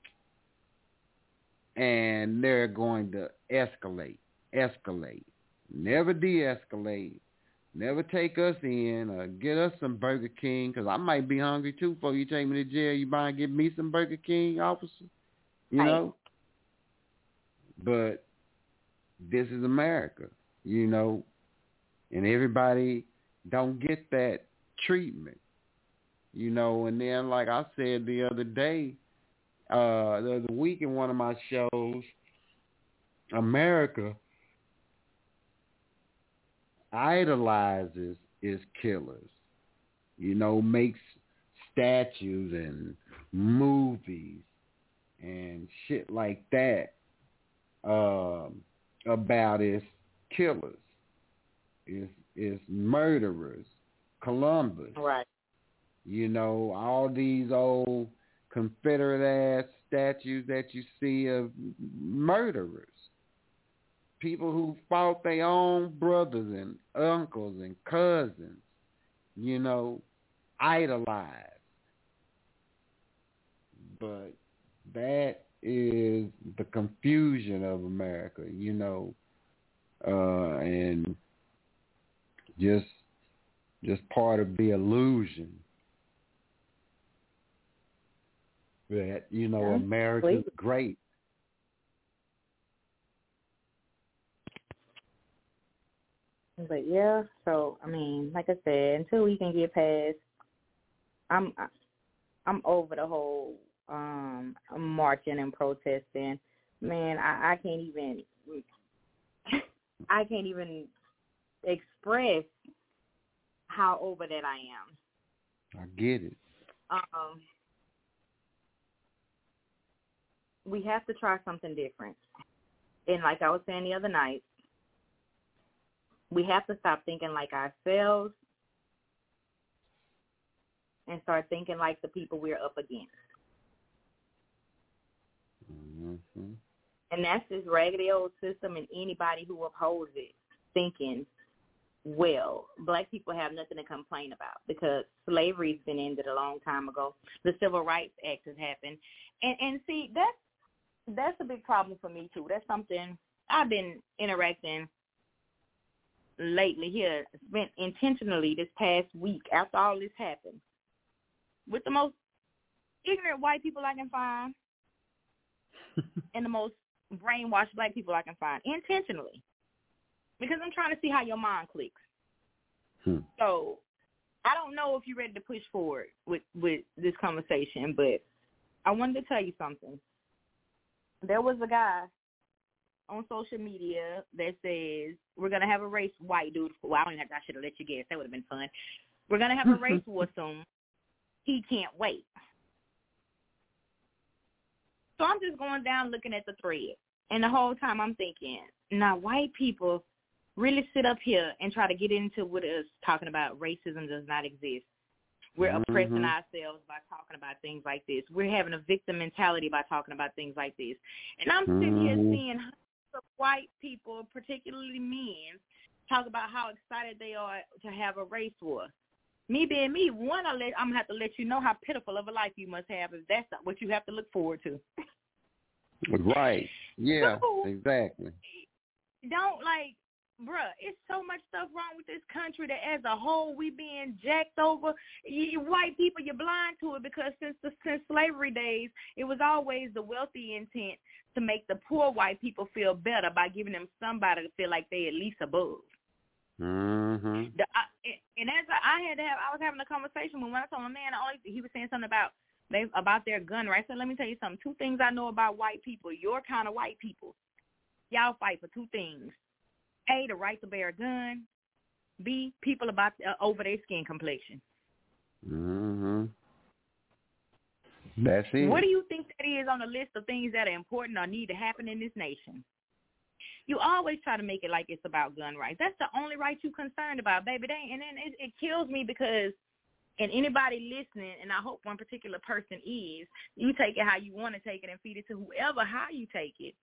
And they're going to escalate. Never de-escalate. Never take us in or get us some Burger King, because I might be hungry too before you take me to jail. You might get me some Burger King, officer? You know? But this is America, you know, and everybody don't get that treatment, you know. And then, like I said the other day, the other week in one of my shows, America idolizes its killers, you know, makes statues and movies and shit like that about its killers, its murderers, Columbus. Right. You know, all these old Confederate-ass statues that you see of murderers. People who fought their own brothers and uncles and cousins, you know, idolized. But that is the confusion of America, you know, and just part of the illusion that, you know, America's great. But yeah, so I mean, like I said, until we can get past, I'm over the whole marching and protesting. Man, I can't even express how over that I am. I get it. We have to try something different. And like I was saying the other night, we have to stop thinking like ourselves and start thinking like the people we're up against. Mm-hmm. And that's this raggedy old system, and anybody who upholds it thinking, well, black people have nothing to complain about because slavery's been ended a long time ago. The Civil Rights Act has happened. And see, that's a big problem for me, too. That's something I've been interacting lately here, spent intentionally this past week after all this happened with the most ignorant white people I can find and the most brainwashed black people I can find, intentionally, because I'm trying to see how your mind clicks. So I don't know if you're ready to push forward with this conversation, but I wanted to tell you something. There was a guy on social media that says, we're going to have a race, white dude. Well, I should have let you guess. That would have been fun. We're going to have a race war soon. He can't wait. So I'm just going down looking at the thread. And the whole time I'm thinking, now white people really sit up here and try to get into what is talking about racism does not exist. We're oppressing ourselves by talking about things like this. We're having a victim mentality by talking about things like this. And I'm sitting here seeing of white people, particularly men, talk about how excited they are to have a race war. Me being me, one, I'm going to have to let you know how pitiful of a life you must have if that's not what you have to look forward to. Right. Yeah, so, exactly. Don't, bruh, it's so much stuff wrong with this country that as a whole we being jacked over. You white people, you're blind to it because since slavery days, it was always the wealthy intent to make the poor white people feel better by giving them somebody to feel like they at least above. Mm-hmm. I was having a conversation when I told my man, he was saying something about their gun rights. So let me tell you something. 2 things I know about white people, your kind of white people. Y'all fight for 2 things. A, the right to bear a gun. B, people over their skin complexion. Mm-hmm. That's it. What do you think that is on the list of things that are important or need to happen in this nation? You always try to make it like it's about gun rights. That's the only right you're concerned about, baby. And then it kills me because, and anybody listening, and I hope one particular person is, you take it how you want to take it and feed it to whoever, how you take it.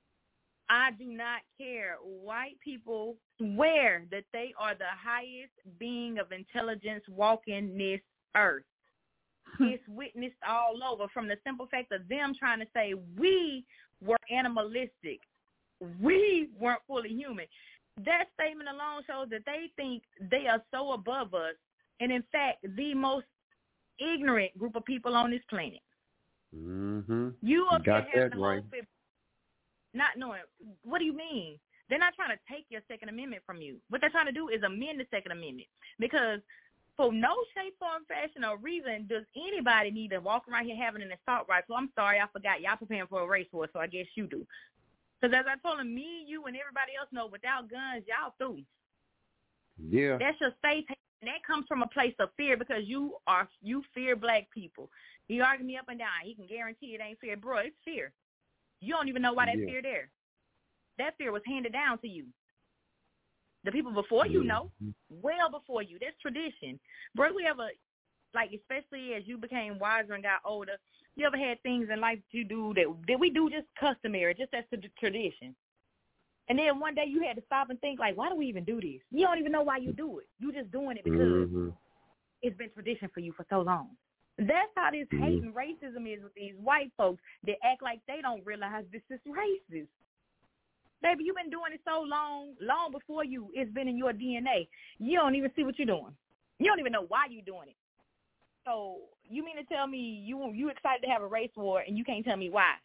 I do not care. White people swear that they are the highest being of intelligence walking this earth. It's witnessed all over, from the simple fact of them trying to say we were animalistic. We weren't fully human. That statement alone shows that they think they are so above us, and in fact, the most ignorant group of people on this planet. Mm-hmm. You up got here that having right. Not knowing. What do you mean? They're not trying to take your Second Amendment from you. What they're trying to do is amend the Second Amendment, because for no shape, form, fashion, or reason does anybody need to walk around here having an assault rifle. I'm sorry, I forgot. Y'all preparing for a race war, so I guess you do. Because as I told him, me, you, and everybody else know, without guns, y'all through. Yeah. That's your safe haven. And that comes from a place of fear, because you fear black people. He argued me up and down. He can guarantee it ain't fear. Bro, it's fear. You don't even know why that fear there. That fear was handed down to you. The people before you know, well before you. That's tradition. Bro, we ever, like, especially as you became wiser and got older, you ever had things in life that you do that we do just customary, just as the tradition? And then one day you had to stop and think, like, why do we even do this? You don't even know why you do it. You just doing it because it's been tradition for you for so long. That's how this hate and racism is with these white folks that act like they don't realize this is racist. Baby, you've been doing it so long before you. It's been in your DNA. You don't even see what you're doing. You don't even know why you're doing it. So you mean to tell me you excited to have a race war and you can't tell me why?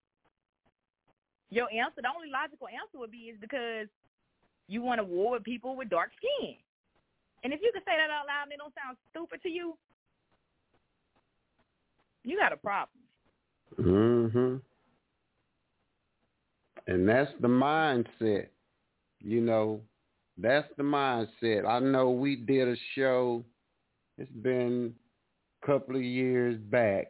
Your answer, the only logical answer would be is because you want a war with people with dark skin. And if you can say that out loud and it don't sound stupid to you, you got a problem. Mm-hmm. And that's the mindset. You know, that's the mindset. I know we did a show, it's been a couple of years back,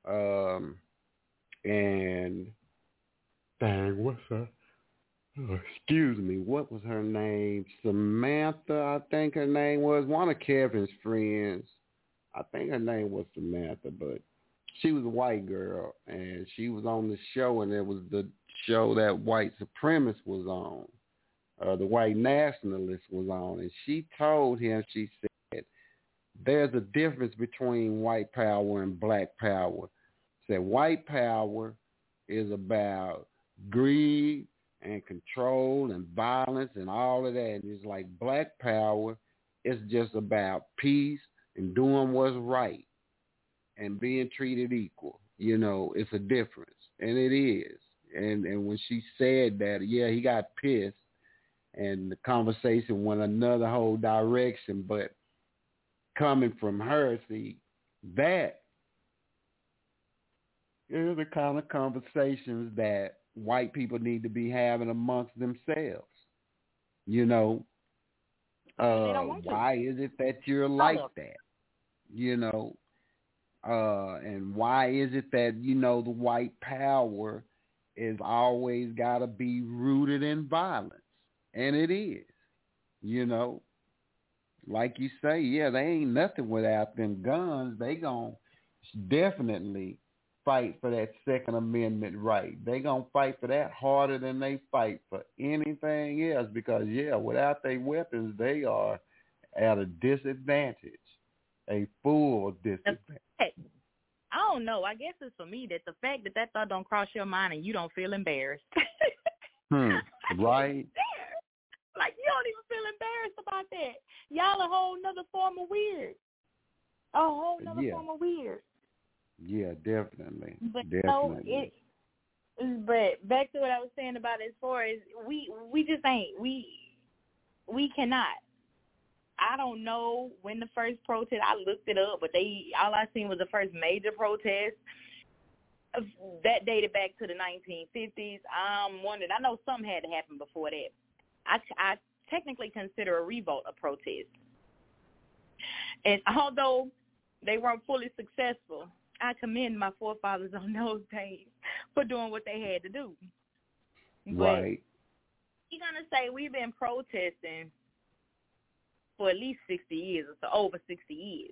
and dang, what's her? Oh, excuse me, what was her name? Samantha, I think her name was. One of Kevin's friends. I think her name was Samantha, but she was a white girl, and she was on the show, and it was the show that white supremacist was on. The white nationalist was on, and she told him, she said, there's a difference between white power and black power. She said white power is about greed and control and violence and all of that. And it's like black power is just about peace and doing what's right and being treated equal. You know, it's a difference, and it is. And when she said that, yeah, he got pissed, and the conversation went another whole direction. But coming from her, see, that is the kind of conversations that white people need to be having amongst themselves. You know, why is it that you're like that? You know, and why is it that, you know, the white power is always got to be rooted in violence? And it is, you know, like you say, yeah, they ain't nothing without them guns. They gonna definitely fight for that Second Amendment right. They gonna fight for that harder than they fight for anything else, because, yeah, without their weapons, they are at a disadvantage, a full disadvantage. I don't know. I guess it's for me that the fact that thought don't cross your mind and you don't feel embarrassed. Right. Like, you that. Y'all a whole nother form of weird. A whole nother form of weird. Yeah, definitely. But definitely. But back to what I was saying about as far as we just ain't we cannot. I don't know when the first protest. I looked it up, but all I seen was the first major protest. That dated back to the 1950s. I'm wondering. I know something had to happen before that. I technically consider a revolt a protest, and although they weren't fully successful, I commend my forefathers on those days for doing what they had to do. Right. But you're gonna say we've been protesting for at least 60 years or so, over 60 years.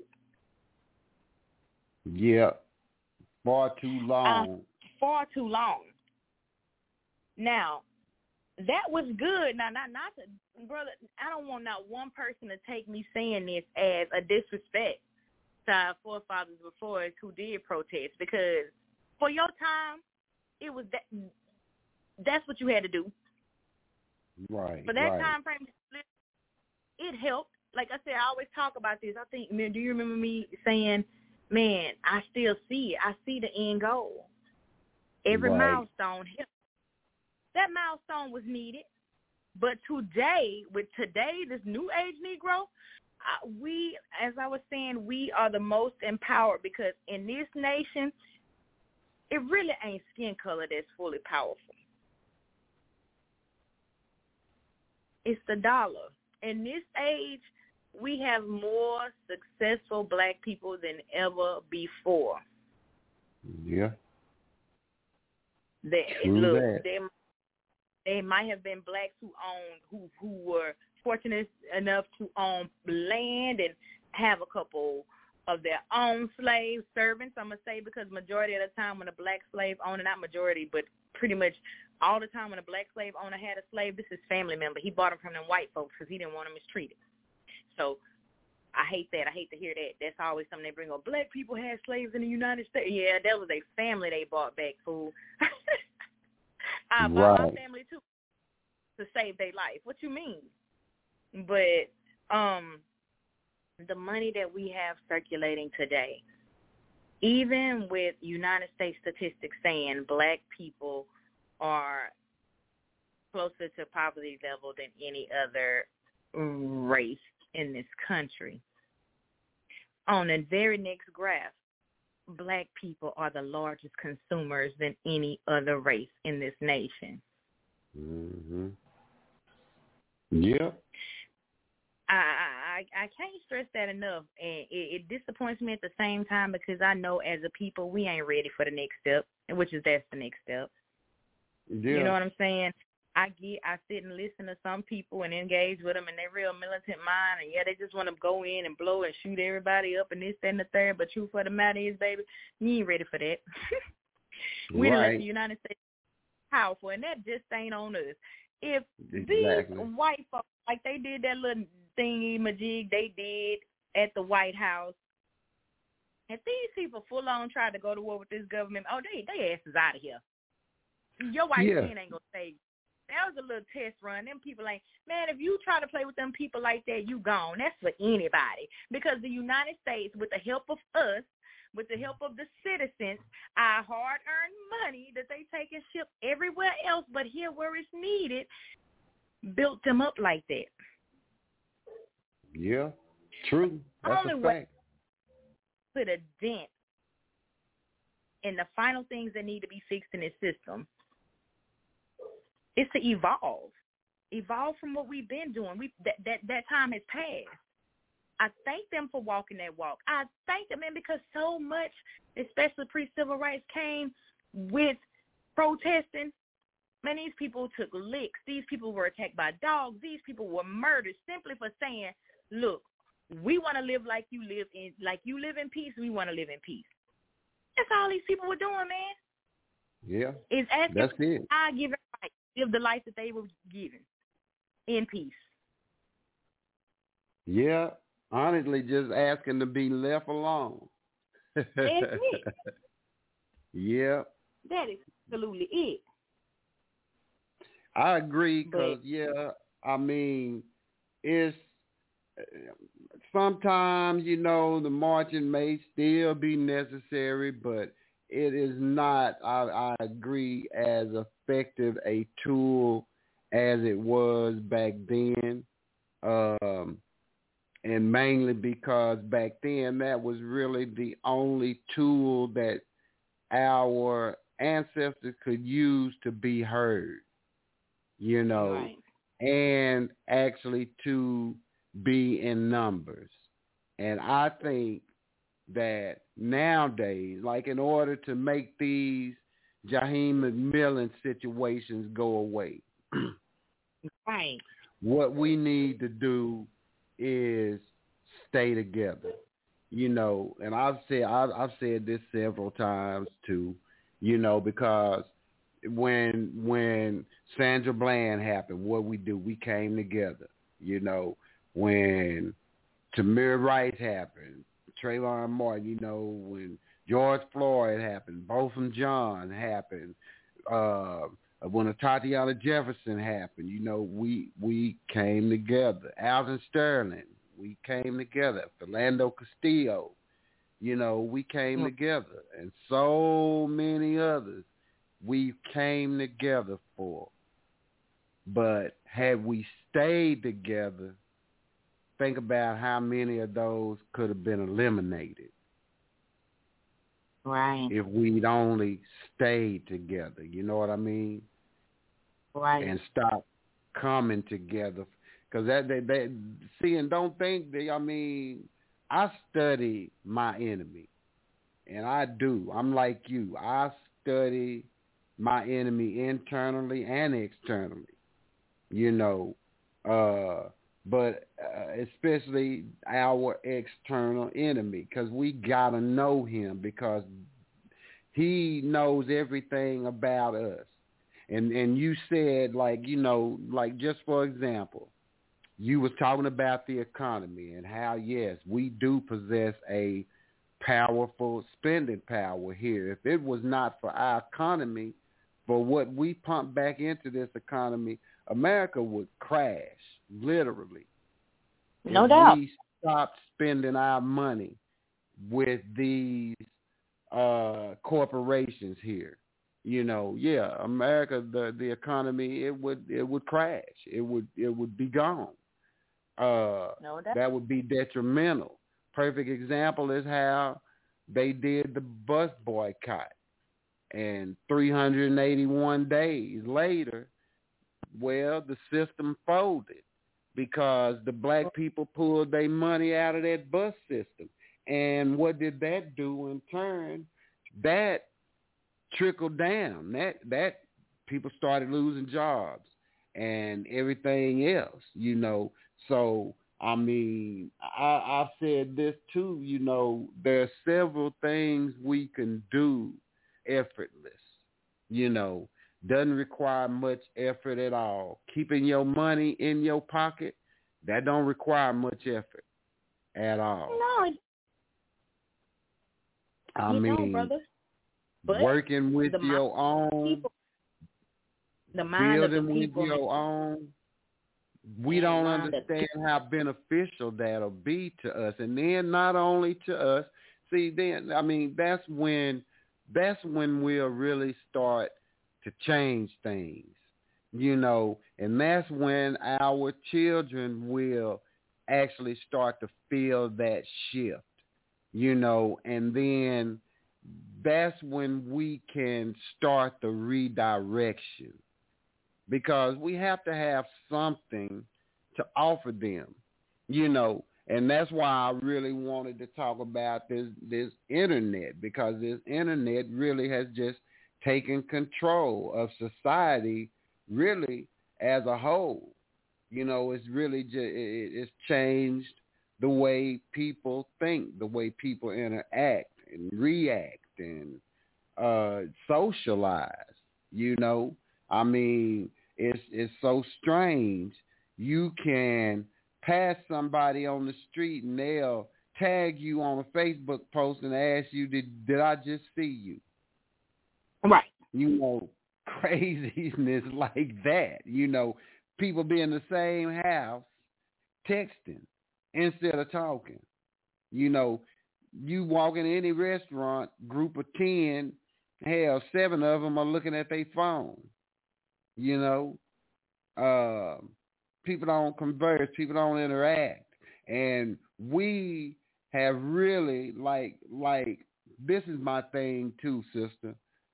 Yeah. Far too long. Far too long. Now, that was good. Now, not to, brother, I don't want not one person to take me saying this as a disrespect to our forefathers before us who did protest, because for your time, it was that's what you had to do. Right. For that time frame, it helped. Like I said, I always talk about this. I think, man, do you remember me saying, man, I still see it. I see the end goal. Every milestone helped. That milestone was needed. But today, this new age Negro, we, as I was saying, we are the most empowered, because in this nation, it really ain't skin color that's fully powerful. It's the dollar. In this age, we have more successful black people than ever before. Yeah. They might have been blacks who were fortunate enough to own land and have a couple of their own slave servants, I'm going to say, because majority of the time when a black slave owner, not majority, but pretty much all the time when a black slave owner had a slave, this is family member. He bought them from them white folks because he didn't want them mistreated. So I hate that. I hate to hear that. That's always something they bring up. Black people had slaves in the United States. Yeah, that was a family they bought back, fool. I bought my family, too, to save their life. What you mean? But the money that we have circulating today, even with United States statistics saying black people are closer to poverty level than any other race in this country, on the very next graph, black people are the largest consumers than any other race in this nation. Mm-hmm. Yeah. I can't stress that enough, and it disappoints me at the same time, because I know as a people we ain't ready for the next step, which is that's the next step. Yeah. You know what I'm saying? I sit and listen to some people and engage with them, and they're real militant mind, and they just want to go in and blow and shoot everybody up and this, that, and the third. But truth of the matter is, baby, you ain't ready for that. We done let the United States be powerful, and that just ain't on us. If these white folks, like they did that little thingy-majig they did at the White House, if these people full on tried to go to war with this government, they asses out of here. Your white skin ain't going to save you. That was a little test run. Them people ain't, man, if you try to play with them people like that, you gone. That's for anybody. Because the United States, with the help of us, with the help of the citizens, our hard-earned money that they take and ship everywhere else but here where it's needed, built them up like that. Yeah, true. That's only a way fact. Put a dent in the final things that need to be fixed in this system is to evolve from what we've been doing. That time has passed. I thank them for walking that walk. I thank them, man, because so much, especially pre-civil rights, came with protesting. Man, these people took licks. These people were attacked by dogs. These people were murdered simply for saying, look, we want to live like you live in peace. We want to live in peace. That's all these people were doing, man. Yeah, is asking that's it. I give it right, live the life that they were given in peace. Yeah, honestly, just asking to be left alone. That's it. Yeah. That is absolutely it. I agree, because, I mean, it's sometimes, the marching may still be necessary, but it is not, I agree, as effective a tool as it was back then. And mainly because back then that was really the only tool that our ancestors could use to be heard, Right. and actually to be in numbers. And I think that nowadays, like in order to make these Jaheim McMillan situations go away, Right. what we need to do is stay together, and I've said this several times too, because when Sandra Bland happened, what we do, we came together. When Tamir Rice happened, Trayvon Martin, when George Floyd happened, Botham Jean happened, when Tatiana Jefferson happened, we came together. Alvin Sterling, we came together. Philando Castillo, we came together. And so many others we came together for. But had we stayed together, think about how many of those could have been eliminated. Right. If we'd only stayed together, you know what I mean? Right. And stop coming together. Because that see, and don't think that, I study my enemy. And I do. I'm like you. I study my enemy internally and externally, but especially our external enemy, because we got to know him, because he knows everything about us. And you said, like just for example, you was talking about the economy and how, yes, we do possess a powerful spending power here. If it was not for our economy, for what we pump back into this economy, America would crash, literally. No if doubt. we stopped spending our money with these corporations here. America, the economy, it would crash. It would be gone. No doubt. That would be detrimental. Perfect example is how they did the bus boycott. And 381 days later, the system folded because the black people pulled their money out of that bus system. And what did that do in turn? That trickled down. That people started losing jobs and everything else, So, I've said this too, there are several things we can do effortless, doesn't require much effort at all. Keeping your money in your pocket, that don't require much effort at all. No. Brother. But working with your own, people, the mind building of the people, with your own, we don't understand how beneficial that'll be to us. And then not only to us, that's when we'll really start to change things, and that's when our children will actually start to feel that shift, and then that's when we can start the redirection, because we have to have something to offer them, and that's why I really wanted to talk about this internet, because this internet really has just taken control of society really as a whole. It's really it's changed the way people think, the way people interact and react and socialize, it's so strange. You can pass somebody on the street and they'll tag you on a Facebook post and ask you, did I just see you? Right. Craziness like that. People be in the same house texting instead of talking. You know, you walk in any restaurant, group of 10, hell, 7 of them are looking at their phone. You know, people don't converse, people don't interact. And we have really, like this is my thing too, sister.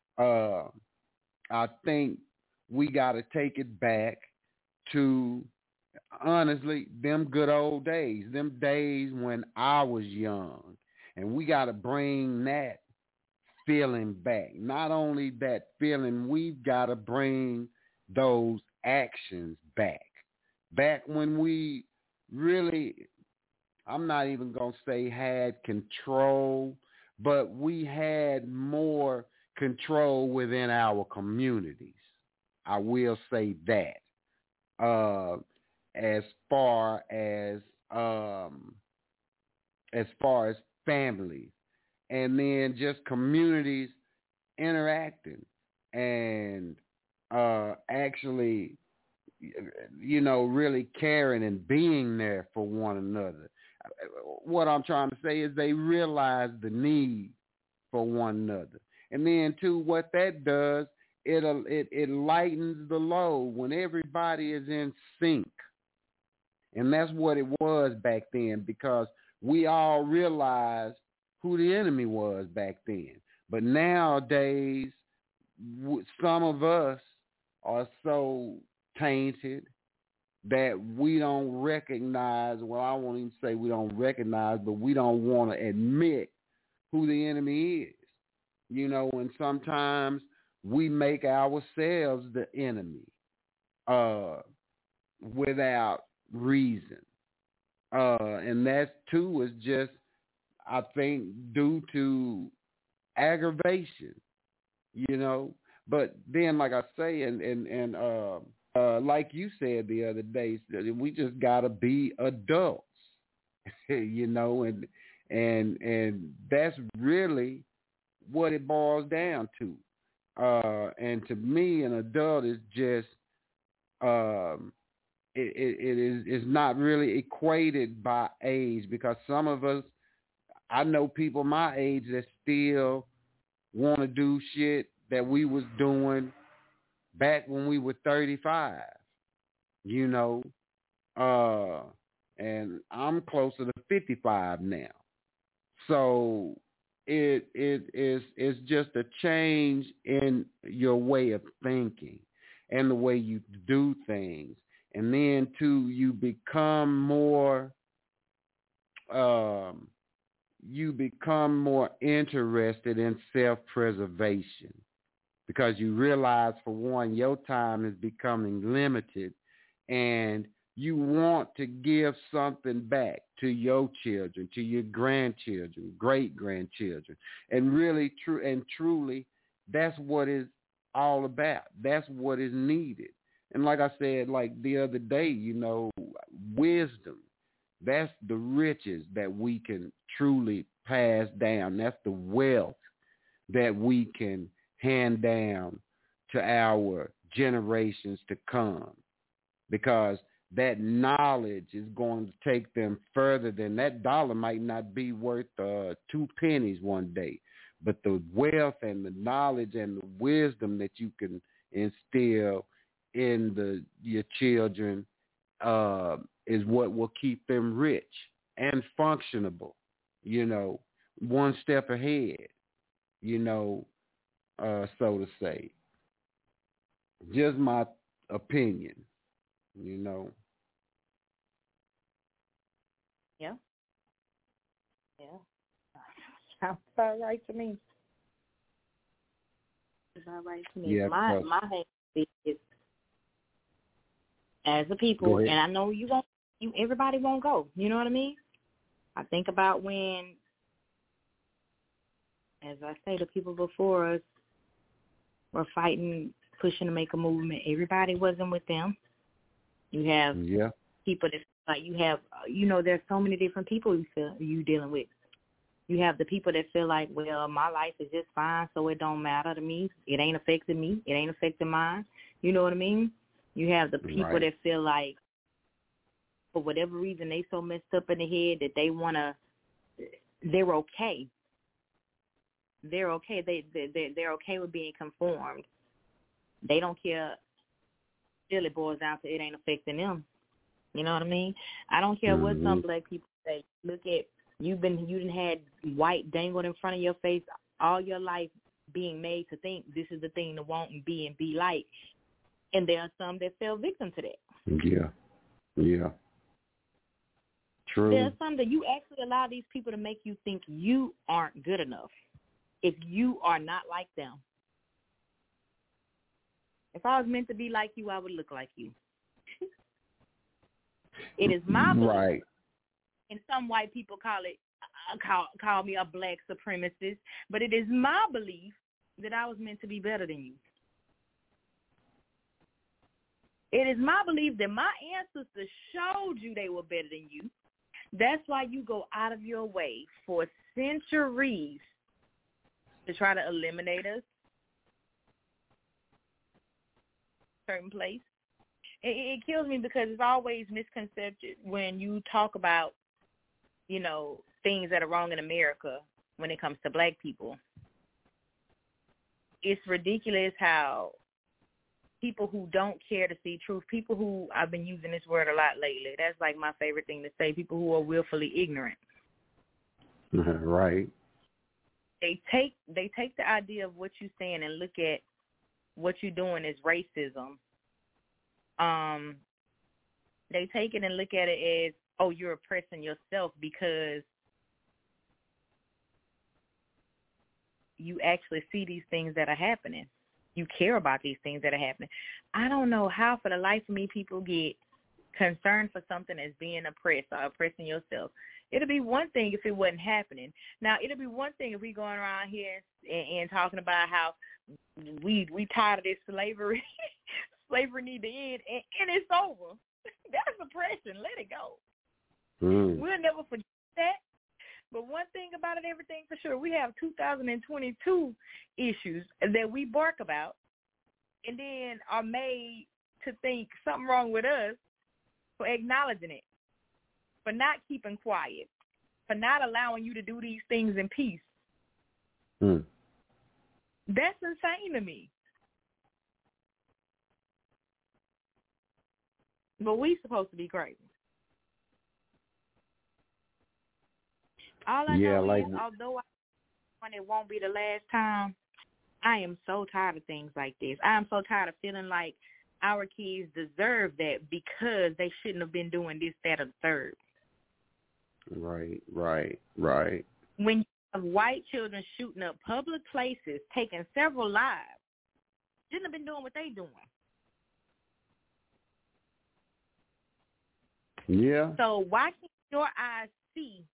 I think we got to take it back to, honestly, them good old days, them days when I was young. And we got to bring that feeling back. Not only that feeling, we've got to bring those actions back. Back when we really, I'm not even going to say had control, but we had more control within our communities. I will say that. As far as families, and then just communities interacting and actually, you know, really caring and being there for one another. What I'm trying to say is they realize the need for one another. And then, too, what that does, it lightens the load when everybody is in sync. And that's what it was back then, because we all realized who the enemy was back then. But nowadays, some of us are so tainted that we don't recognize, well, I won't even say we don't recognize, but we don't want to admit who the enemy is. You know, and sometimes we make ourselves the enemy without reason. And that, too, is just, I think, due to aggravation, you know. But then, like I say, and like you said the other day, we just got to be adults, you know, and that's really what it boils down to. And to me, an adult is just, it is not really equated by age, because some of us, I know people my age that still want to do shit that we was doing back when we were 35, you know, and I'm closer to 55 now. So it's just a change in your way of thinking and the way you do things. And then, too, you become more interested in self-preservation, because you realize, for one, your time is becoming limited, and you want to give something back to your children, to your grandchildren, great-grandchildren. And really, truly, that's what it's all about. That's what is needed. And like I said, like the other day, you know, wisdom, that's the riches that we can truly pass down. That's the wealth that we can hand down to our generations to come, because that knowledge is going to take them further than that dollar might not be worth 2 pennies one day. But the wealth and the knowledge and the wisdom that you can instill in your children is what will keep them rich and functionable, you know, one step ahead, you know, so to say. Just my opinion, you know. Yeah. Yeah. Sounds about right to me. It's about right to me. Yeah, my thing is, as a people, and I know everybody won't go. You know what I mean? I think about when, as I say, the people before us were fighting, pushing to make a movement. Everybody wasn't with them. You have people that, like, you have, you know, there's so many different people you dealing with. You have the people that feel like, well, my life is just fine, so it don't matter to me. It ain't affecting me. It ain't affecting mine. You know what I mean? You have the people that feel like for whatever reason, they so messed up in the head that they're okay. They're okay. They're okay with being conformed. They don't care. Still, it boils down to it ain't affecting them. You know what I mean? I don't care what some black people say. Look at you done had white dangled in front of your face all your life, being made to think this is the thing to want and be like. And there are some that fell victim to that. Yeah. True. There are some that you actually allow these people to make you think you aren't good enough if you are not like them. If I was meant to be like you, I would look like you. It is my belief. Right. And some white people call me a black supremacist, but it is my belief that I was meant to be better than you. It is my belief that my ancestors showed you they were better than you. That's why you go out of your way for centuries to try to eliminate us. Certain place. It kills me because it's always misconcepted when you talk about, things that are wrong in America when it comes to black people. It's ridiculous how people who don't care to see truth, people who, I've been using this word a lot lately, that's like my favorite thing to say, people who are willfully ignorant. Right. They take the idea of what you're saying and look at what you're doing as racism. They take it and look at it as, oh, you're oppressing yourself because you actually see these things that are happening. You care about these things that are happening. I don't know how for the life of me people get concerned for something as being oppressed or oppressing yourself. It'll be one thing if it wasn't happening. Now, it'll be one thing if we going around here and talking about how we tired of this slavery. Slavery need to end, and it's over. That's oppression. Let it go. We'll never forget that. But one thing about it, everything for sure, we have 2022 issues that we bark about and then are made to think something wrong with us for acknowledging it, for not keeping quiet, for not allowing you to do these things in peace. That's insane to me. But we supposed to be crazy. All I know is, although it won't be the last time, I am so tired of things like this. I am so tired of feeling like our kids deserve that because they shouldn't have been doing this, that, or the third. Right. When you have white children shooting up public places, taking several lives, shouldn't have been doing what they doing. Yeah. So why can't your eyes see?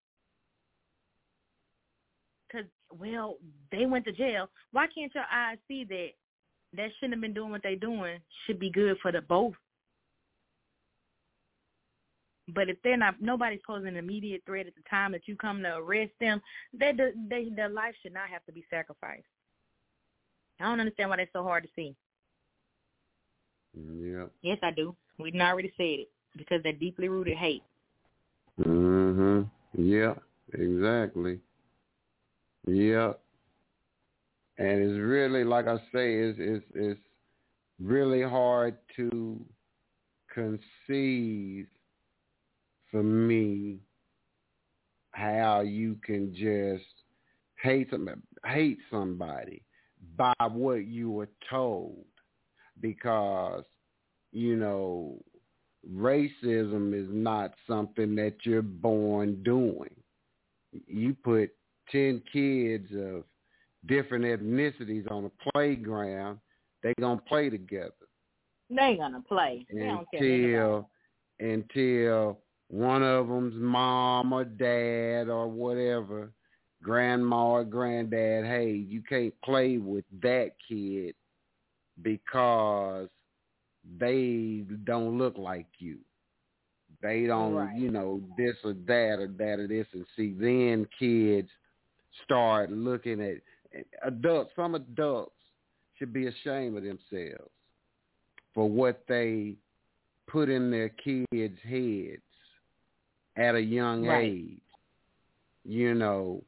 Because, they went to jail. Why can't your eyes see that shouldn't have been doing what they doing should be good for the both? But if they're not, nobody's posing an immediate threat at the time that you come to arrest them, their life should not have to be sacrificed. I don't understand why that's so hard to see. Yeah. Yes, I do. We done already said it. Because they're deeply rooted hate. Yeah, exactly. Yeah. And it's really, like I say, it's really hard to conceive for me how you can just hate somebody by what you were told, because, racism is not something that you're born doing. You put 10 kids of different ethnicities on a playground, they're going to play together. They're going to play. Until one of them's mom or dad or whatever, grandma or granddad, hey, you can't play with that kid because they don't look like you. They don't, this or that or that or this. And see, then kids start looking at adults. Some adults should be ashamed of themselves for what they put in their kids' heads at a young age, you know,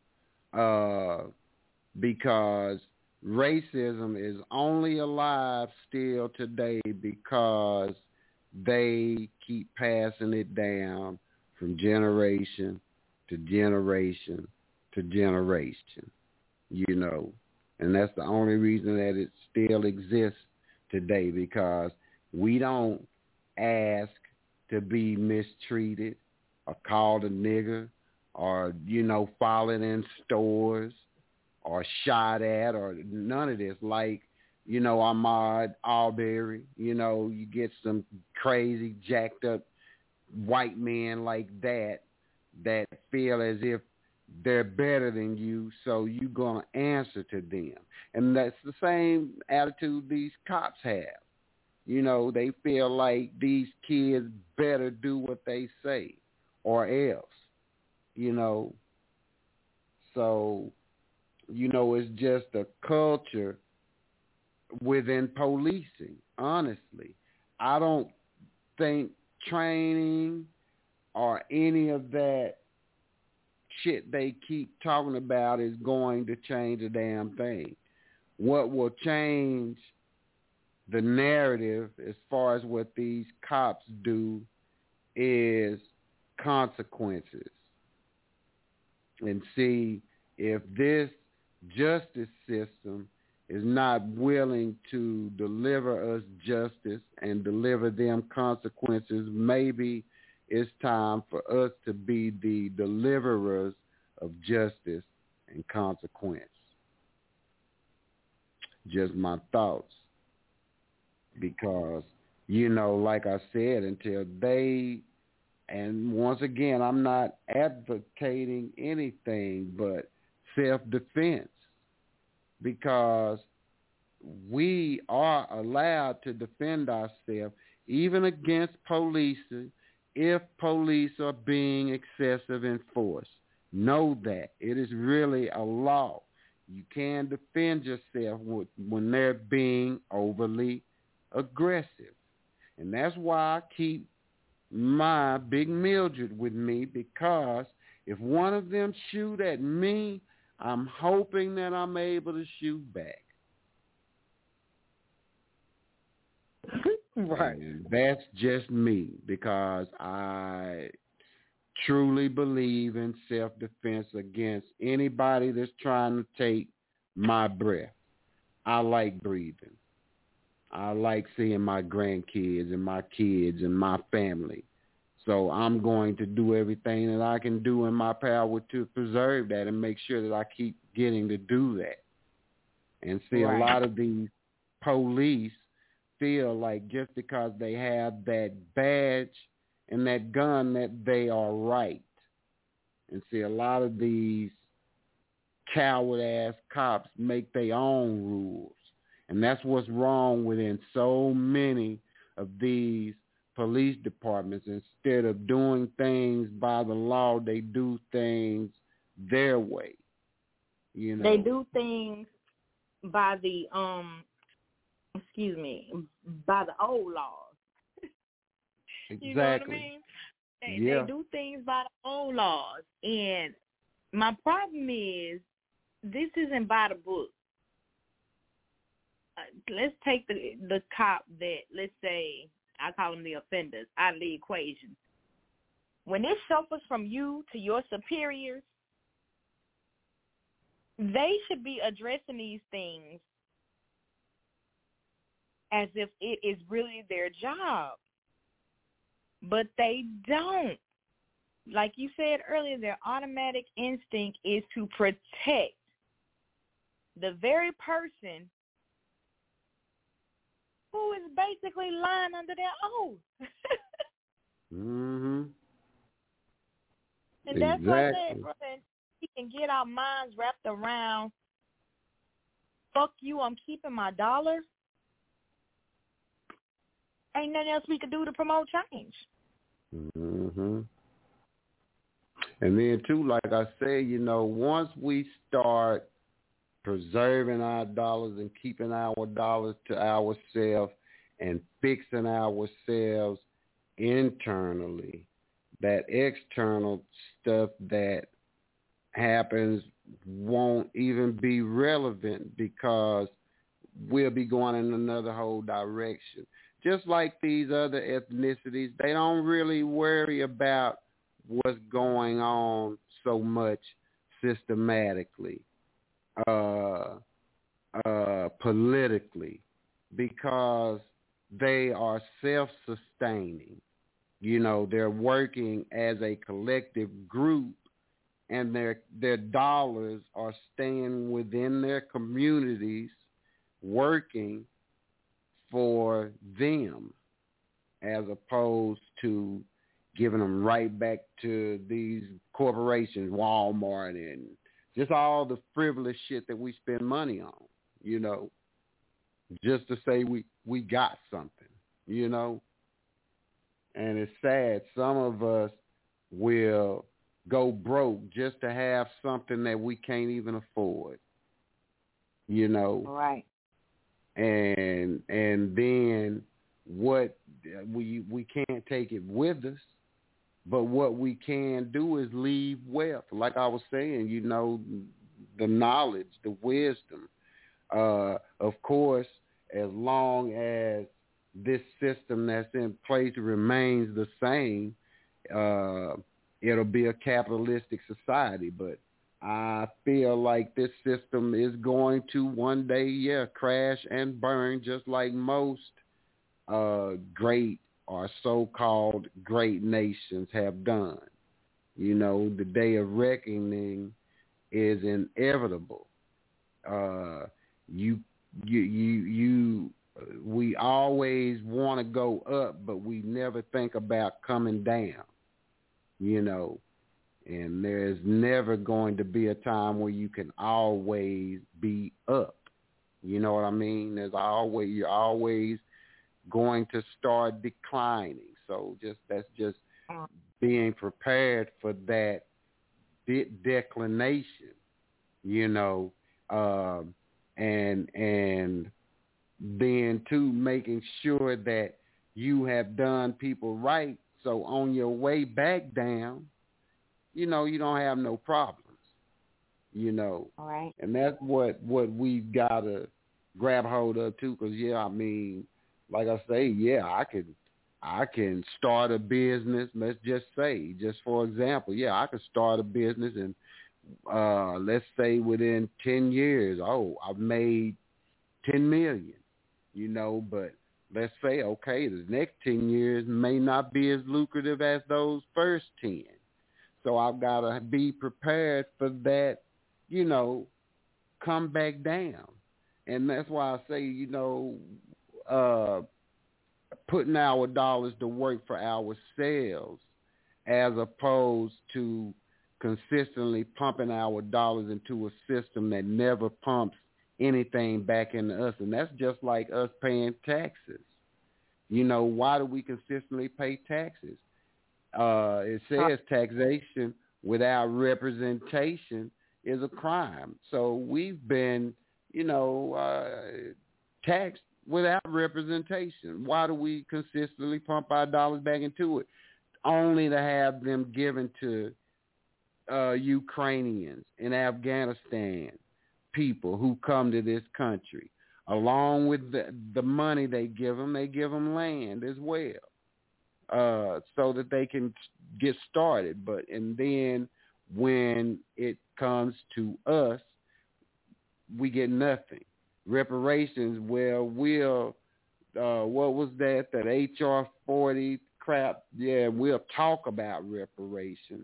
because racism is only alive still today because they keep passing it down from generation to generation to generation, you know. And that's the only reason that it still exists today, because we don't ask to be mistreated or called a nigger or, you know, followed in stores or shot at or none of this. Like, you know, Ahmaud Arbery, you know, you get some crazy jacked up white men like that feel as if they're better than you, so you're going to answer to them. And that's the same attitude these cops have. You know, they feel like these kids better do what they say or else, you know. So, you know, it's just a culture within policing, honestly. I don't think training or any of that shit they keep talking about is going to change a damn thing. What will change the narrative as far as what these cops do is consequences. And see, if this justice system is not willing to deliver us justice and deliver them consequences, maybe it's time for us to be the deliverers of justice and consequence. Just my thoughts. Because, you know, like I said, until they, and once again, I'm not advocating anything but self-defense, because we are allowed to defend ourselves even against police if police are being excessive in force. Know that. It is really a law. You can defend yourself when they're being overly aggressive. And that's why I keep my big Mildred with me, because if one of them shoot at me, I'm hoping that I'm able to shoot back. Right. And that's just me, because I truly believe in self-defense against anybody that's trying to take my breath. I like breathing. I like seeing my grandkids and my kids and my family. So I'm going to do everything that I can do in my power to preserve that and make sure that I keep getting to do that. And see, a lot of these police feel like just because they have that badge and that gun that they are right. And see, a lot of these coward-ass cops make their own rules. And that's what's wrong within so many of these police departments. Instead of doing things by the law, they do things their way. You know, they do things by the by the old laws. Exactly. You know what I mean? They do things by the old laws. And my problem is, this isn't by the book. Let's take the cop that, let's say, I call them the offenders, out of the equation. When it suffers from you to your superiors, they should be addressing these things as if it is really their job. But they don't. Like you said earlier, their automatic instinct is to protect the very person who is basically lying under their oath. Mm-hmm. And that's why I said, brother, we can get our minds wrapped around, fuck you, I'm keeping my dollar. Ain't nothing else we could do to promote change. Mm-hmm. And then, too, like I said, you know, once we start preserving our dollars and keeping our dollars to ourselves and fixing ourselves internally, that external stuff that happens won't even be relevant because we'll be going in another whole direction. Just like these other ethnicities, they don't really worry about what's going on so much systematically, politically, because they are self-sustaining. You know, they're working as a collective group, and their dollars are staying within their communities, working for them, as opposed to giving them right back to these corporations, Walmart, and just all the frivolous shit that we spend money on, you know, just to say we got something, you know. And it's sad. Some of us will go broke just to have something that we can't even afford, you know. Right. And then what we can't take it with us, but what we can do is leave wealth. Like I was saying, you know, the knowledge, the wisdom. Of course, as long as this system that's in place remains the same, it'll be a capitalistic society. But I feel like this system is going to one day, crash and burn, just like most great or so-called great nations have done. You know, the day of reckoning is inevitable. We always want to go up, but we never think about coming down, you know. And there's never going to be a time where you can always be up. You know what I mean? You're always going to start declining. So that's just being prepared for that declination, you know, and then too making sure that you have done people right. So on your way back down, you know, you don't have no problems, you know. All right. And that's what we've got to grab hold of too, because, I mean, like I say, I can start a business, let's just say, just for example, I could start a business and let's say within 10 years, I've made 10 million, you know, but let's say, okay, the next 10 years may not be as lucrative as those first 10. So I've got to be prepared for that, you know, come back down. And that's why I say, you know, putting our dollars to work for ourselves as opposed to consistently pumping our dollars into a system that never pumps anything back into us. And that's just like us paying taxes. You know, why do we consistently pay taxes? It says taxation without representation is a crime. So we've been, you know, taxed without representation. Why do we consistently pump our dollars back into it? Only to have them given to Ukrainians and Afghanistan people who come to this country. Along with the money they give them land as well. So that they can get started. And then when it comes to us, we get nothing. Reparations, well, what was that HR 40 crap? Yeah, we'll talk about reparations.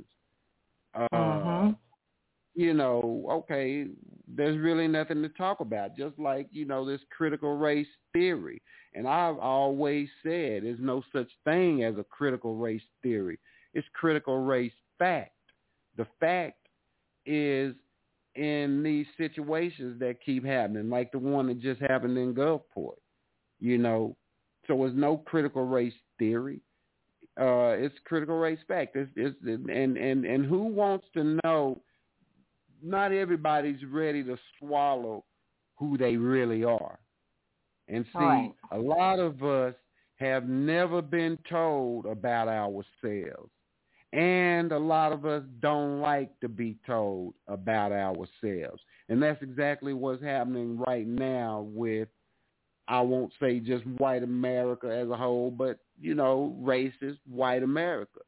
You know, okay, there's really nothing to talk about. Just like, you know, this critical race theory. And I've always said there's no such thing as a critical race theory. It's critical race fact. The fact is in these situations that keep happening, like the one that just happened in Gulfport, you know. So it's no critical race theory. It's critical race fact. And who wants to know? Not everybody's ready to swallow who they really are. And see, a lot of us have never been told about ourselves. And a lot of us don't like to be told about ourselves. And that's exactly what's happening right now with, I won't say just white America as a whole, but, racist white America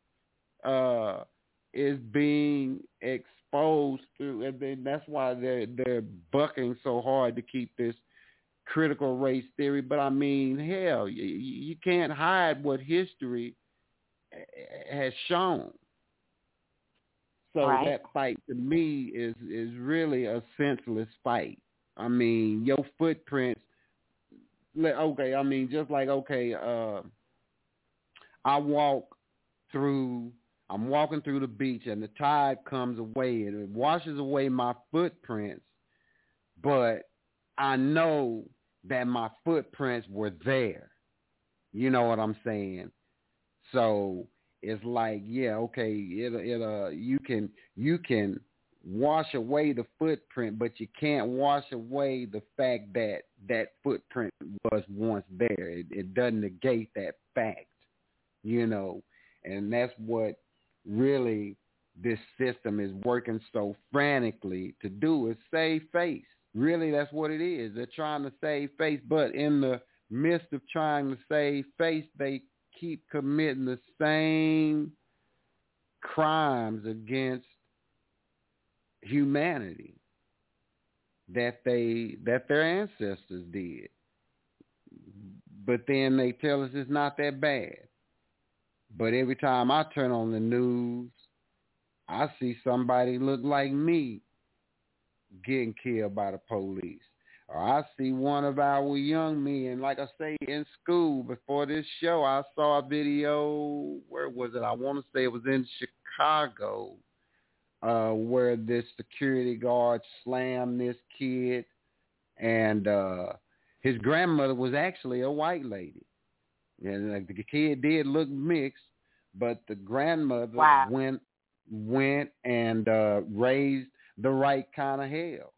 is being exposed to, and that's why they're bucking so hard to keep this critical race theory. But I mean, hell, you can't hide what history has shown. So that fight to me is really a senseless fight. I mean, your footprints. Okay, I mean, just like I'm walking through the beach and the tide comes away and it washes away my footprints, but I know that my footprints were there. You know what I'm saying? So it's like, yeah, okay, you can wash away the footprint, but you can't wash away the fact that that footprint was once there. It doesn't negate that fact, and that's what really this system is working so frantically to do, is save face. Really, that's what it is. They're trying to save face, but in the midst of trying to save face, they keep committing the same crimes against humanity that their ancestors did. But then they tell us it's not that bad. But every time I turn on the news, I see somebody look like me getting killed by the police. Or I see one of our young men, like I say, in school. Before this show, I saw a video, where was it? I want to say it was in Chicago, where this security guard slammed this kid, and his grandmother was actually a white lady. And the kid did look mixed, but the grandmother went and raised the right kind of hell,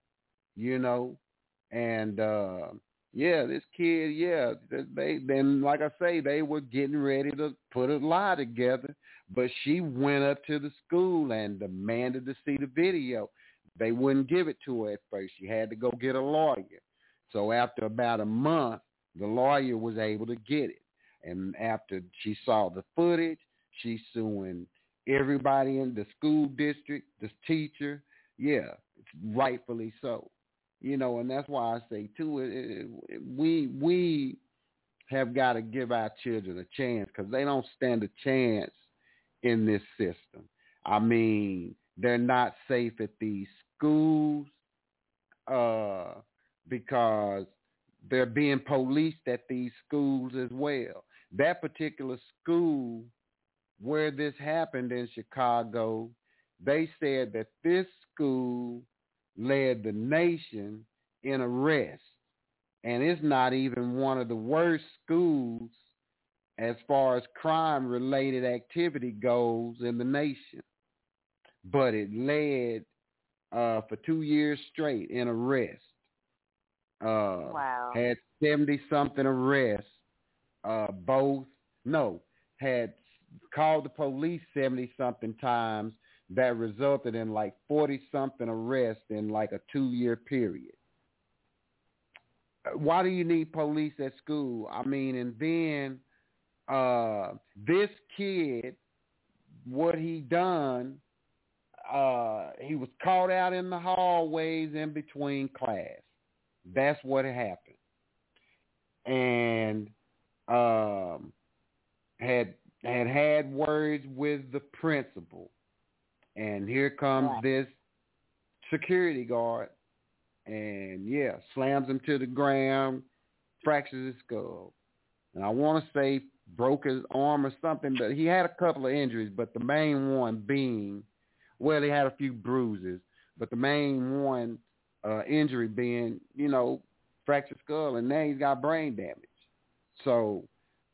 And this kid, then like I say, they were getting ready to put a lie together, but she went up to the school and demanded to see the video. They wouldn't give it to her at first. She had to go get a lawyer. So after about a month, the lawyer was able to get it. And after she saw the footage, she's suing everybody in the school district, the teacher. Yeah, rightfully so. And that's why I say, too, we have got to give our children a chance, because they don't stand a chance in this system. I mean, they're not safe at these schools because they're being policed at these schools as well. That particular school where this happened in Chicago, they said that this school led the nation in arrests. And it's not even one of the worst schools as far as crime-related activity goes in the nation. But it led for 2 years straight in arrests. Had 70-something arrests. Had called the police 70-something times. That resulted in like 40-something arrests in like a 2-year period. Why do you need police at school? I mean, and then this kid, what he done, he was caught out in the hallways in between class. That's what happened. And had words with the principal. And here comes this security guard and, slams him to the ground, fractures his skull. And I want to say broke his arm or something, but he had a couple of injuries, but the main one being, he had a few bruises, but the main one injury being, fractured skull, and now he's got brain damage. So,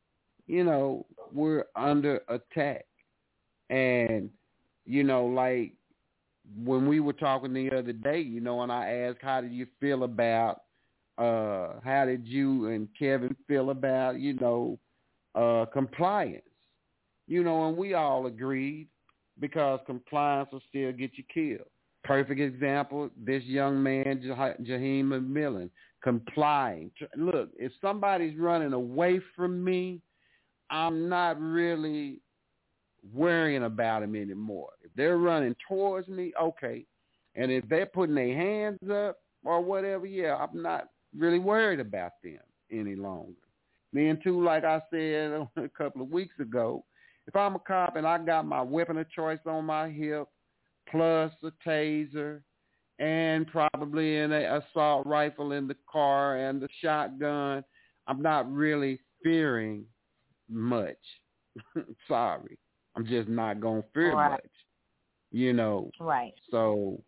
we're under attack. And, like when we were talking the other day, and I asked, how did you feel about, how did you and Kevin feel about, compliance? And we all agreed because compliance will still get you killed. Perfect example, this young man, Jaheim McMillan, complying. Look, if somebody's running away from me, I'm not really worrying about him anymore. If they're running towards me, okay. And if they're putting their hands up or whatever, yeah, I'm not really worried about them any longer. Then, too, like I said a couple of weeks ago, if I'm a cop and I got my weapon of choice on my hip, plus a taser, and probably an assault rifle in the car and the shotgun, I'm not really fearing much. Sorry. I'm just not going to fear much. You know. Right. So,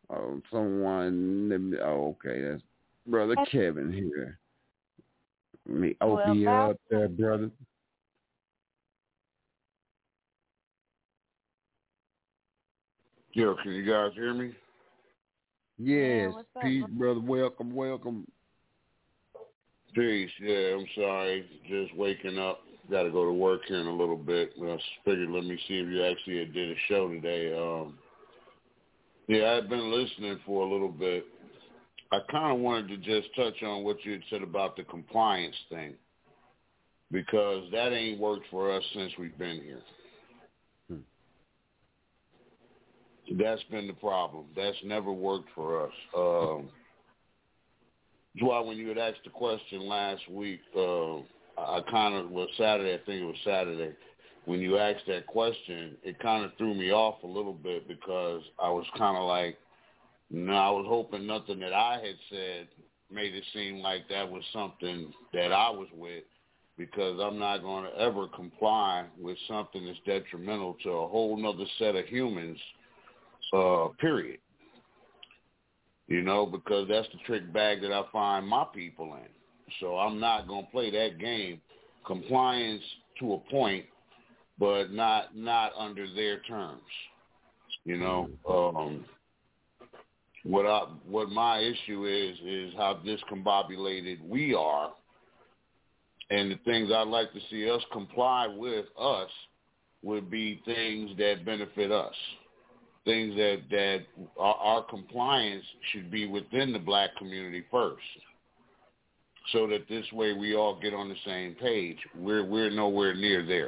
okay, that's Brother Kevin here. Let me open you up there, brother. Yo, can you guys hear me? Yes. Yeah, peace, brother. Welcome. Peace. Yeah, I'm sorry. Just waking up. Got to go to work here in a little bit. I figured let me see if you actually did a show today. Yeah, I've been listening for a little bit. I kind of wanted to just touch on what you had said about the compliance thing, because that ain't worked for us since we've been here. That's been the problem. That's never worked for us. That's why when you had asked the question last week, I kind of was Saturday. I think it was Saturday. When you asked that question, it kind of threw me off a little bit, because I was kind of like, no, I was hoping nothing that I had said made it seem like that was something that I was with, because I'm not going to ever comply with something that's detrimental to a whole nother set of humans, period. You know, because that's the trick bag that I find my people in. So I'm not going to play that game. Compliance to a point, but not under their terms. You know, what my issue is how discombobulated we are, and the things I'd like to see us comply with us would be things that benefit us. Things that our compliance should be within the black community first, so that this way we all get on the same page. We're nowhere near there.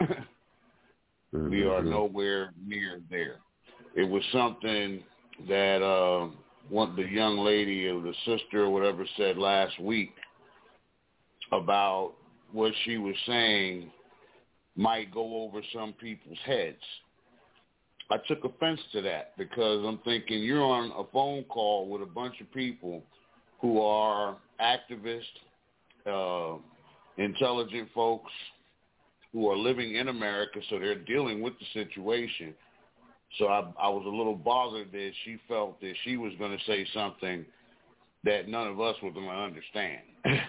We are nowhere near there. It was something that the young lady or the sister or whatever said last week about what she was saying might go over some people's heads. I took offense to that, because I'm thinking you're on a phone call with a bunch of people who are activists, intelligent folks who are living in America, so they're dealing with the situation. So I was a little bothered that she felt that she was going to say something that none of us were going to understand.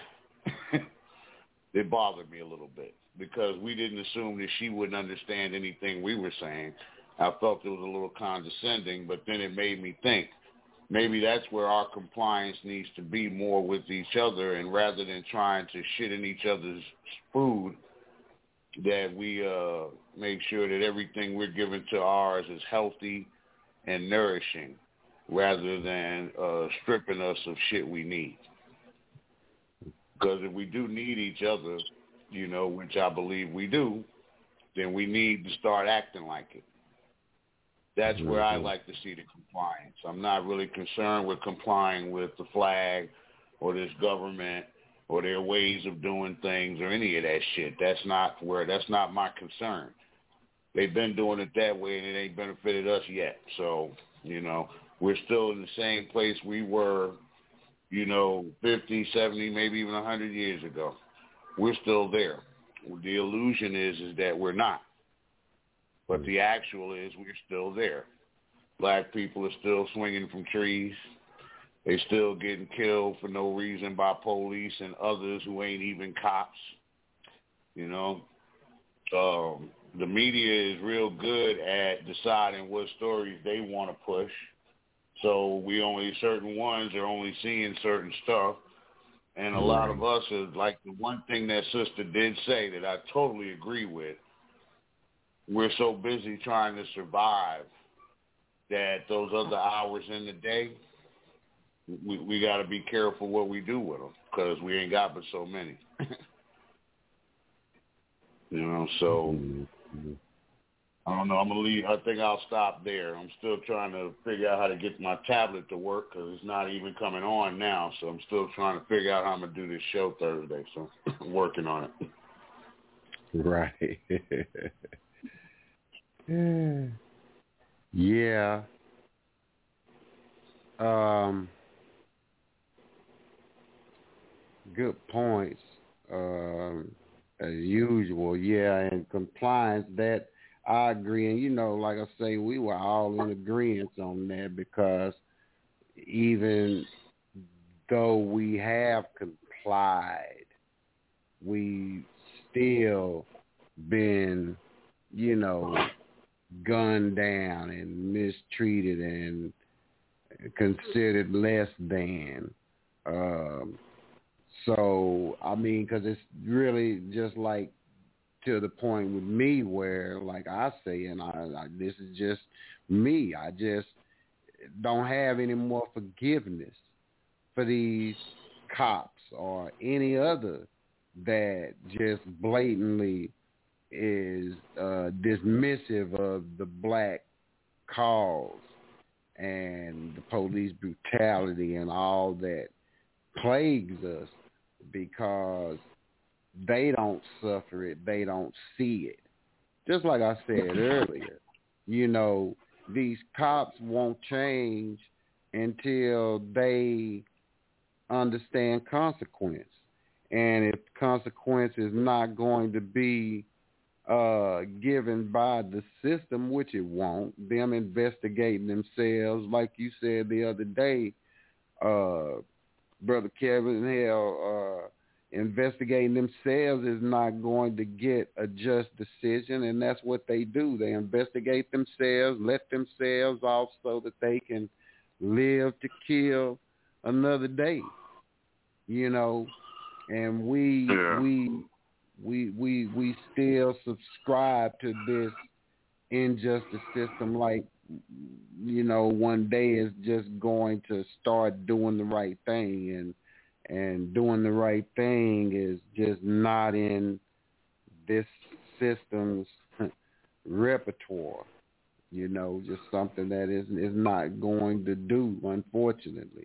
It bothered me a little bit, because we didn't assume that she wouldn't understand anything we were saying. I felt it was a little condescending, but then it made me think maybe that's where our compliance needs to be more with each other, and rather than trying to shit in each other's food, that we make sure that everything we're giving to ours is healthy and nourishing, rather than stripping us of shit we need. Because if we do need each other, you know, which I believe we do, then we need to start acting like it. That's where I like to see the compliance. I'm not really concerned with complying with the flag or this government or their ways of doing things or any of that shit. That's not my concern. They've been doing it that way, and it ain't benefited us yet. So, you know, we're still in the same place we were, you know, 50, 70, maybe even 100 years ago. We're still there. The illusion is that we're not. But the actual is we're still there. Black people are still swinging from trees. They still getting killed for no reason by police and others who ain't even cops. You know, the media is real good at deciding what stories they want to push. So certain ones are only seeing certain stuff. And a lot of us are like, the one thing that sister did say that I totally agree with we're so busy trying to survive that those other hours in the day, we got to be careful what we do with them because we ain't got but so many. So I don't know. I'm going to leave. I think I'll stop there. I'm still trying to figure out how to get my tablet to work because it's not even coming on now. So I'm still trying to figure out how I'm going to do this show Thursday. So I'm working on it. Right. Yeah. Good points. As usual, yeah, and compliance, that I agree. And, like I say, we were all in agreement on that because even though we have complied, we still been, gunned down and mistreated and considered less than. So, I mean, because it's really just like to the point with me where, like I say, and I this is just me, I just don't have any more forgiveness for these cops or any other that just blatantly is dismissive of the black cause and the police brutality and all that plagues us because they don't suffer it, they don't see it. Just like I said earlier, these cops won't change until they understand consequence. And if consequence is not going to be given by the system, which it won't, them investigating themselves, like you said the other day, Brother Kevin, investigating themselves is not going to get a just decision, and that's what they do. They investigate themselves, let themselves off so that they can live to kill another day, and we still subscribe to this injustice system like, one day is just going to start doing the right thing, and doing the right thing is just not in this system's repertoire, just something that is not going to do, unfortunately.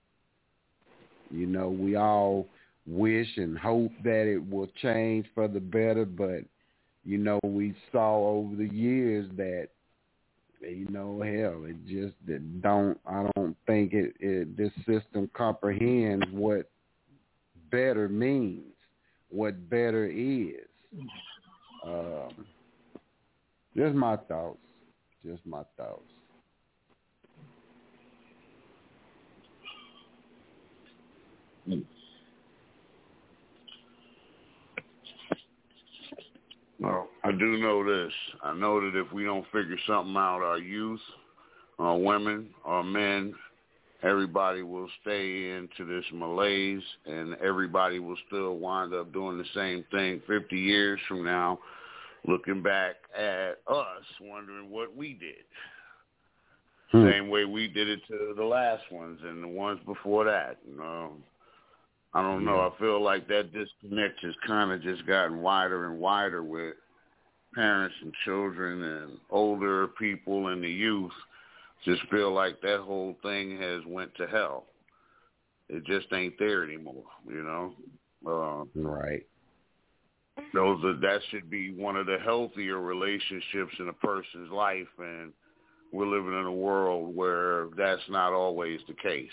We all wish and hope that it will change for the better, but, we saw over the years that, hell, it just I don't think this system comprehends what better means, what better is. Just my thoughts. Well, I do know this. I know that if we don't figure something out, our youth, our women, our men, everybody will stay into this malaise, and everybody will still wind up doing the same thing 50 years from now, looking back at us, wondering what we did. Same way we did it to the last ones and the ones before that. I don't know. I feel like that disconnect has kind of just gotten wider and wider with parents and children and older people and the youth. Just feel like that whole thing has went to hell. It just ain't there anymore, Right. That should be one of the healthier relationships in a person's life, and we're living in a world where that's not always the case.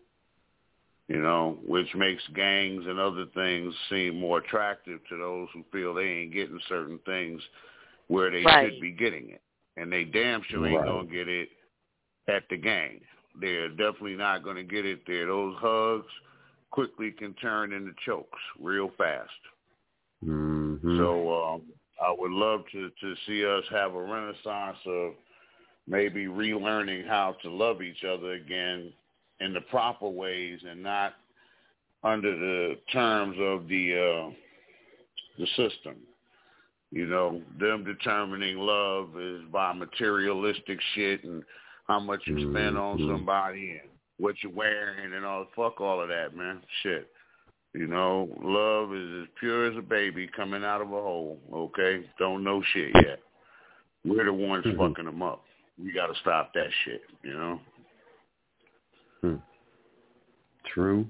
Which makes gangs and other things seem more attractive to those who feel they ain't getting certain things where they should be getting it. And they damn sure ain't going to get it at the gang. They're definitely not going to get it there. Those hugs quickly can turn into chokes real fast. Mm-hmm. So I would love to see us have a renaissance of maybe relearning how to love each other again in the proper ways and not under the terms of the system. You know, them determining love is by materialistic shit and how much you spend on somebody and what you're wearing and all. Fuck all of that, man. Shit. You know, love is as pure as a baby coming out of a hole, okay? Don't know shit yet. We're the ones fucking them up. We got to stop that shit, you know? True.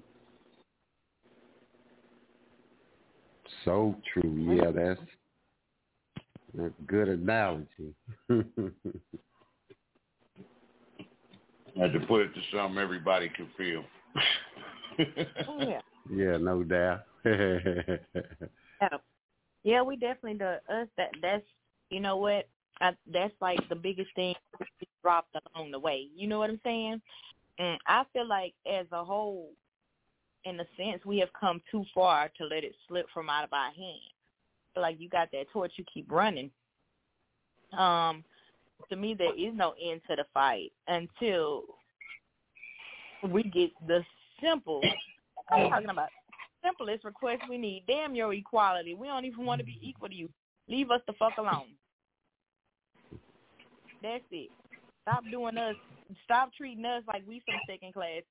So true. Yeah, that's a good analogy. I had to put it to something everybody can feel. Yeah, no doubt. Yeah, we definitely do. That's you know what? That's like the biggest thing we dropped along the way. You know what I'm saying? And I feel like as a whole, in a sense, we have come too far to let it slip from out of our hands. I feel like you got that torch, you keep running. To me, there is no end to the fight until we get the simple. I'm talking about simplest request we need. Damn your equality. We don't even want to be equal to you. Leave us the fuck alone. That's it. Stop doing us. Stop treating us like we some second class.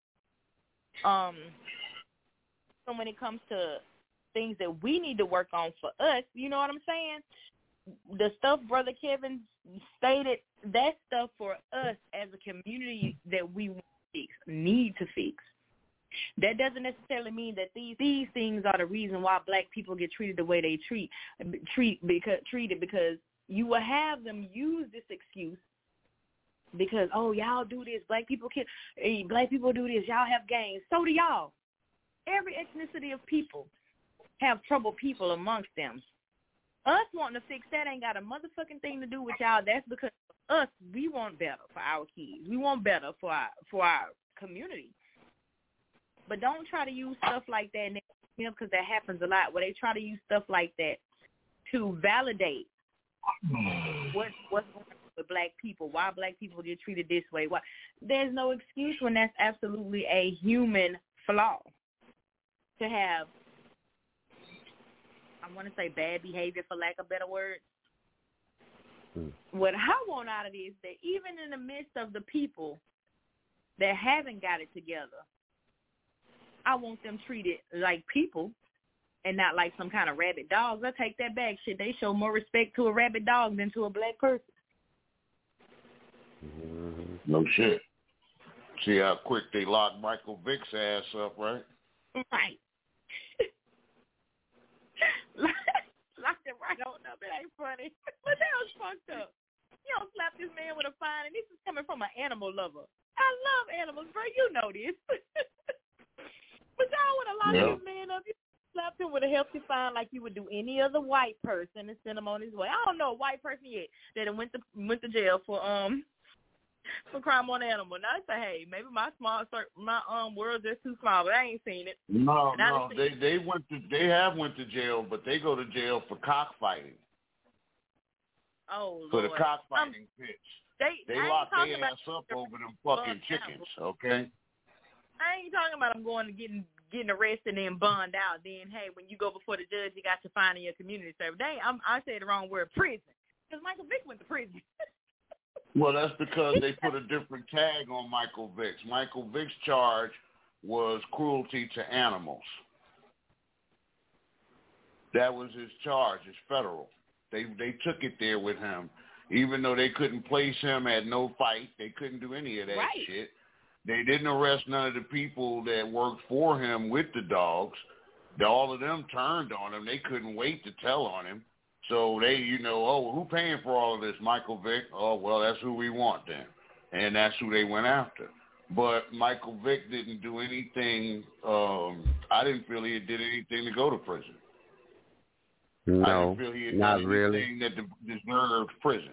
So when it comes to things that we need to work on for us, you know what I'm saying? The stuff Brother Kevin stated, that stuff for us as a community that we need to fix. That doesn't necessarily mean that these things are the reason why black people get treated the way they treated because you will have them use this excuse because, oh, y'all do this, black people do this, y'all have gangs, so do y'all. Every ethnicity of people have troubled people amongst them. Us wanting to fix that ain't got a motherfucking thing to do with y'all. That's because us, we want better for our kids. We want better for our community. But don't try to use stuff like that because that happens a lot, where they try to use stuff like that to validate what's going on with black people, why black people get treated this way. Why there's no excuse when that's absolutely a human flaw to have, I want to say bad behavior for lack of better words. What I want out of it is that even in the midst of the people that haven't got it together, I want them treated like people and not like some kind of rabid dogs. I take that back. Shit, they show more respect to a rabid dog than to a black person. No shit. See how quick they locked Michael Vick's ass up, right? Right. Locked him right on up. It ain't funny. But that was fucked up. You don't slap this man with a fine, and this is coming from an animal lover. I love animals, bro. You know this. But y'all would have locked this man up. You slapped him with a hefty fine like you would do any other white person and send him on his way. I don't know a white person yet that went to jail for crime on animal. Now I say, hey, maybe my world's just too small, but I ain't seen it. No, they have went to jail, but they go to jail for cockfighting. Oh, for Lord. the cockfighting pitch. They lock their ass up over them fucking chickens, okay? I ain't talking about them going to getting arrested and then bond out. Then, hey, when you go before the judge, you got your fine in your community service. I said the wrong word, prison, because Michael Vick went to prison. Well, that's because they put a different tag on Michael Vick's. Michael Vick's charge was cruelty to animals. That was his charge. It's federal. They took it there with him. Even though they couldn't place him at no fight, they couldn't do any of that shit. They didn't arrest none of the people that worked for him with the dogs. All of them turned on him. They couldn't wait to tell on him. So they, who paying for all of this? Michael Vick? Oh, well, that's who we want then. And that's who they went after. But Michael Vick didn't do anything. I didn't feel he did anything to go to prison. No, I didn't feel he had not done really. anything that deserved prison.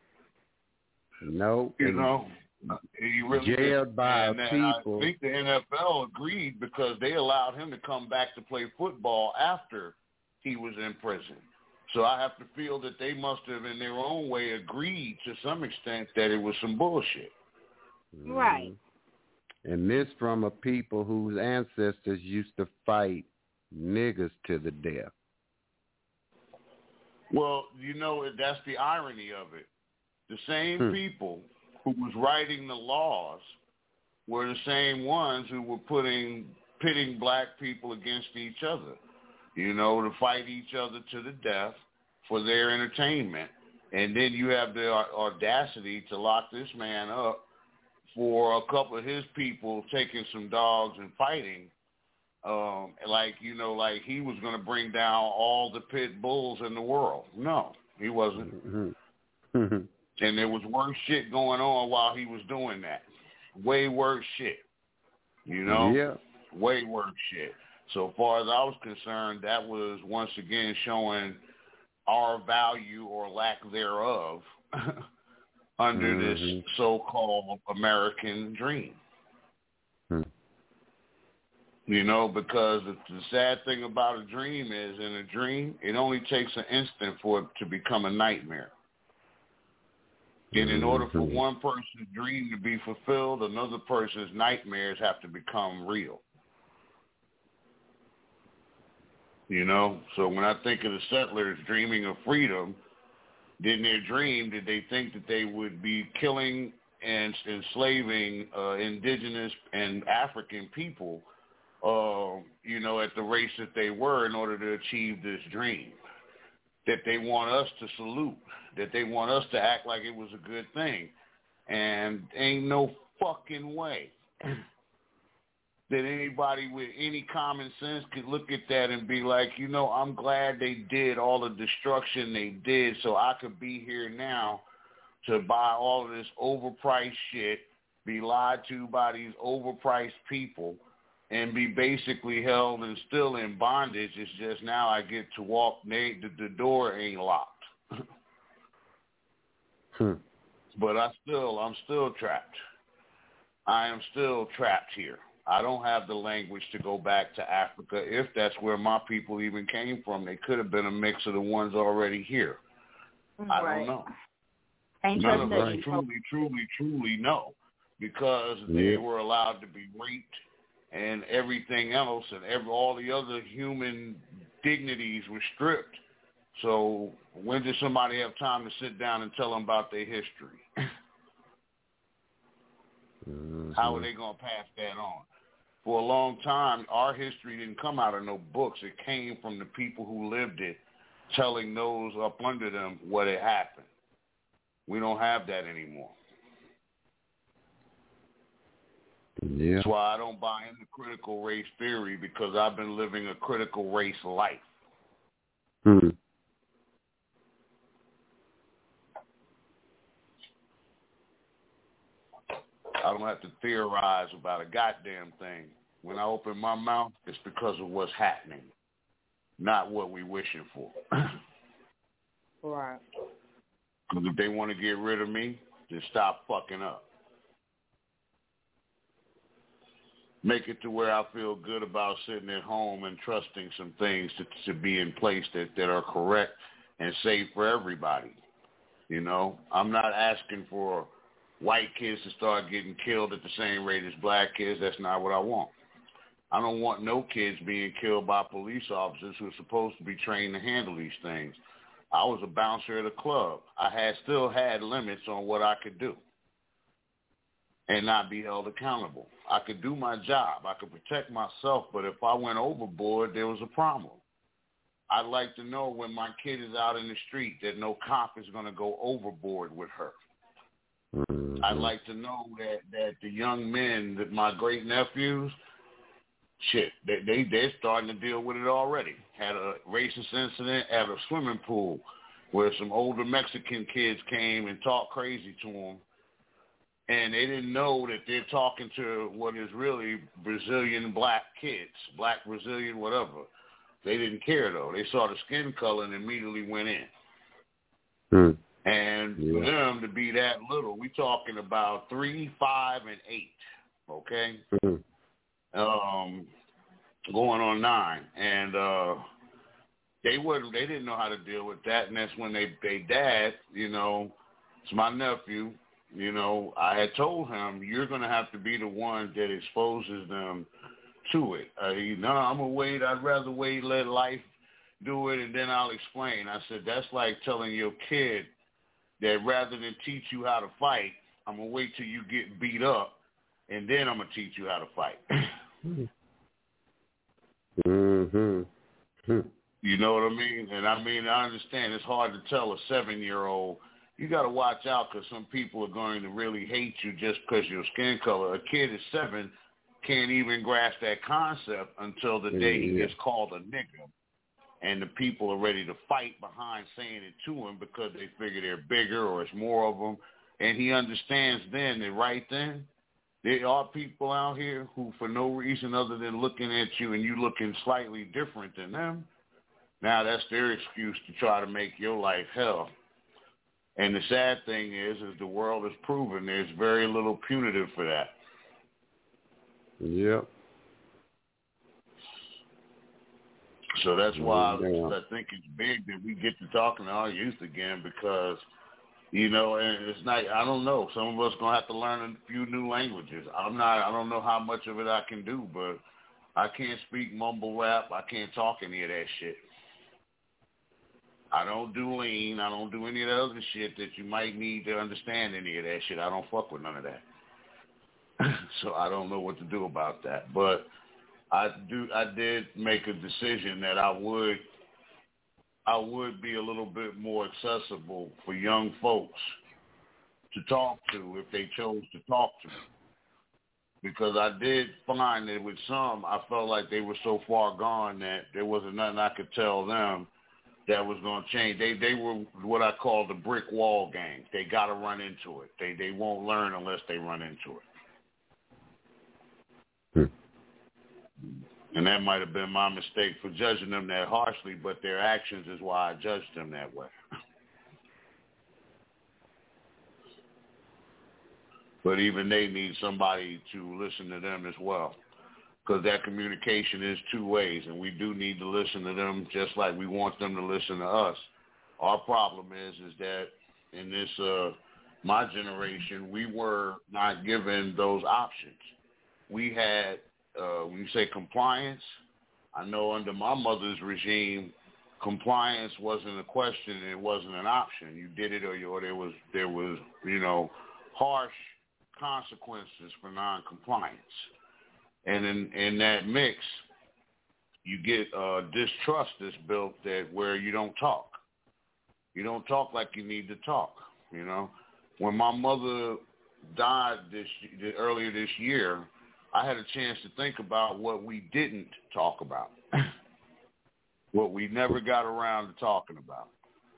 No. He really jailed by people. I think the NFL agreed because they allowed him to come back to play football after he was in prison. So I have to feel that they must have, in their own way, agreed to some extent that it was some bullshit. Right. And this from a people whose ancestors used to fight niggas to the death. Well, that's the irony of it. The same people who was writing the laws were the same ones who were pitting black people against each other, to fight each other to the death for their entertainment. And then you have the audacity to lock this man up for a couple of his people taking some dogs and fighting, like he was going to bring down all the pit bulls in the world. No, he wasn't. And there was worse shit going on while he was doing that. Way worse shit. Yeah. Way worse shit. So far as I was concerned, that was once again showing our value or lack thereof under this so-called American dream. Because the sad thing about a dream is, in a dream, it only takes an instant for it to become a nightmare. And in order for one person's dream to be fulfilled, another person's nightmares have to become real. So when I think of the settlers dreaming of freedom, in their dream, did they think that they would be killing and enslaving indigenous and African people, at the race that they were in order to achieve this dream? That they want us to salute, that they want us to act like it was a good thing. And ain't no fucking way that anybody with any common sense could look at that and be like, I'm glad they did all the destruction they did so I could be here now to buy all of this overpriced shit, be lied to by these overpriced people, and be basically held and still in bondage. It's just now I get to walk, the door ain't locked. But I'm still trapped. I am still trapped here. I don't have the language to go back to Africa. If that's where my people even came from, they could have been a mix of the ones already here. I don't know. None of us truly know, because they were allowed to be raped and everything else, and all the other human dignities were stripped. So when did somebody have time to sit down and tell them about their history? How are they going to pass that on? For a long time, our history didn't come out of no books. It came from the people who lived it, telling those up under them what had happened. We don't have that anymore. Yeah. That's why I don't buy into critical race theory, because I've been living a critical race life. I don't have to theorize about a goddamn thing. When I open my mouth, it's because of what's happening, not what we're wishing for. Right. Because if they want to get rid of me, then stop fucking up. Make it to where I feel good about sitting at home and trusting some things to be in place that are correct and safe for everybody. I'm not asking for white kids to start getting killed at the same rate as black kids. That's not what I want. I don't want no kids being killed by police officers who are supposed to be trained to handle these things. I was a bouncer at a club. I still had limits on what I could do and not be held accountable. I could do my job. I could protect myself, but if I went overboard, there was a problem. I'd like to know when my kid is out in the street that no cop is going to go overboard with her. I'd like to know that the young men, that my great nephews, they're starting to deal with it already. Had a racist incident at a swimming pool where some older Mexican kids came and talked crazy to them, and they didn't know that they're talking to what is really Brazilian black kids, black Brazilian whatever. They didn't care, though. They saw the skin color and immediately went in. And for them to be that little, we talking about 3, 5, and 8, okay? Going on 9. And they didn't know how to deal with that, and that's when they dad, it's my nephew, I had told him, you're going to have to be the one that exposes them to it. I'm going to wait. I'd rather wait, let life do it, and then I'll explain. I said, that's like telling your kid that rather than teach you how to fight, I'm going to wait till you get beat up, and then I'm going to teach you how to fight. Mm-hmm. You know what I mean? And I understand it's hard to tell a 7-year-old. You got to watch out because some people are going to really hate you just because your skin color. A kid at 7 can't even grasp that concept until the day he gets called a nigger. And the people are ready to fight behind saying it to him because they figure they're bigger or it's more of them. And he understands then that right then, there are people out here who, for no reason other than looking at you and you looking slightly different than them, now that's their excuse to try to make your life hell. And the sad thing is the world has proven there's very little punitive for that. Yep. So that's why I think it's big that we get to talking to our youth again because, you know, and it's not, I don't know, some of us going to have to learn a few new languages. I don't know how much of it I can do, but I can't speak mumble rap. I can't talk any of that shit. I don't do lean. I don't do any of the other shit that you might need to understand any of that shit. I don't fuck with none of that. So I don't know what to do about that. But I did make a decision that I would be a little bit more accessible for young folks to talk to if they chose to talk to me. Because I did find that with some, I felt like they were so far gone that there wasn't nothing I could tell them that was going to change. They were what I call the brick wall gang. They got to run into it. They won't learn unless they run into it. And that might have been my mistake for judging them that harshly, but their actions is why I judged them that way. But even they need somebody to listen to them as well, because that communication is two ways, and we do need to listen to them just like we want them to listen to us. Our problem is that in this my generation, we were not given those options. We had, when you say compliance, I know under my mother's regime, compliance wasn't a question, it wasn't an option. You did it or there was you know, harsh consequences for non-compliance. And in that mix, you get distrust that's built that where you don't talk. You don't talk like you need to talk, you know. When my mother died earlier this year, I had a chance to think about what we didn't talk about, what we never got around to talking about.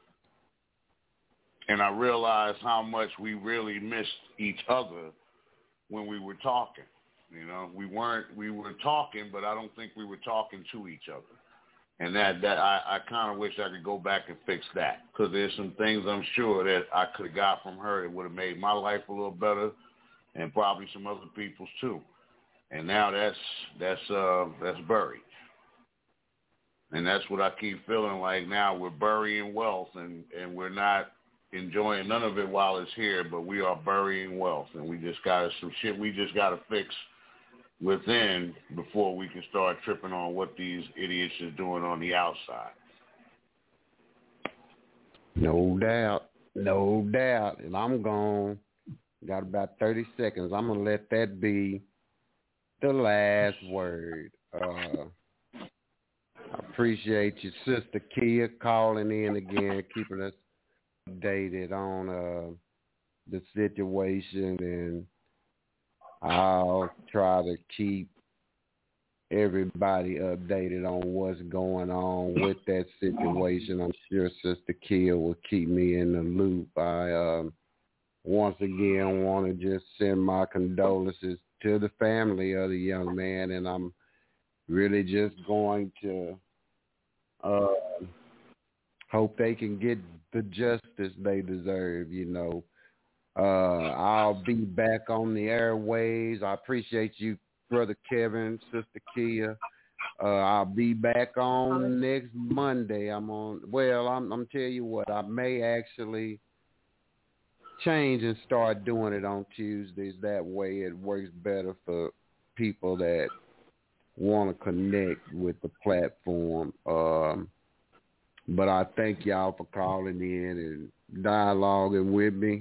And I realized how much we really missed each other when we were talking. You know, we were talking, but I don't think we were talking to each other. And that I kind of wish I could go back and fix that, because there's some things I'm sure that I could have got from her that would have made my life a little better, and probably some other people's too. And now that's buried. And that's what I keep feeling like now. We're burying wealth, and we're not enjoying none of it while it's here, but we are burying wealth, and we just got some shit we just got to fix within before we can start tripping on what these idiots is doing on the outside. No doubt. And I'm gone. Got about 30 seconds. I'm going to let that be the last word. I appreciate your sister Kia calling in again, keeping us updated on the situation, and I'll try to keep everybody updated on what's going on with that situation. I'm sure Sister Kia will keep me in the loop. I once again want to just send my condolences to the family of the young man, and I'm really just going to hope they can get the justice they deserve, you know. I'll be back on the airwaves. I appreciate you, Brother Kevin, Sister Kia. I'll be back on next Monday. I'm tell you what, I may actually change and start doing it on Tuesdays. That way it works better for people that want to connect with the platform. But I thank y'all for calling in and dialoguing with me.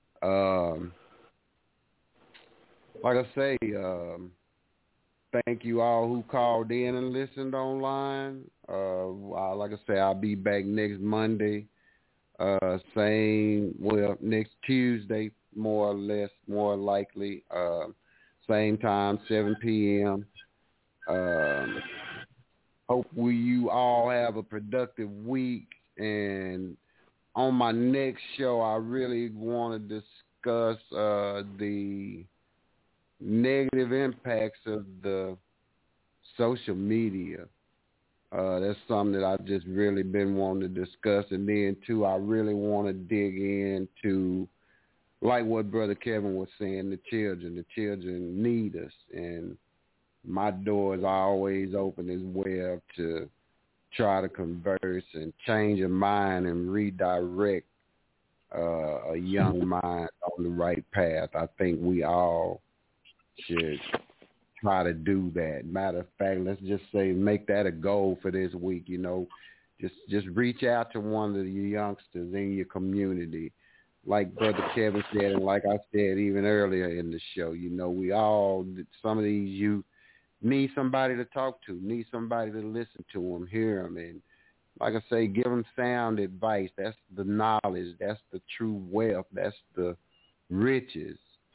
Like I say, thank you all who called in and listened online. Like I say, I'll be back next Monday. Next Tuesday, more or less, more likely. Same time, 7 p.m. Hope you all have a productive week. And on my next show, I really want to discuss the negative impacts of the social media. That's something that I've just really been wanting to discuss. And then, too, I really want to dig into, like what Brother Kevin was saying, the children. The children need us. And my doors are always open as well to try to converse and change a mind and redirect a young mind on the right path. I think we all should try to do that. Matter of fact, let's just say make that a goal for this week. Just reach out to one of the youngsters in your community. Like Brother Kevin said, and like I said even earlier in the show, we all, some of these youth need somebody to talk to, need somebody to listen to them, hear them, and like I say, give them sound advice. That's the knowledge. That's the true wealth. That's the riches,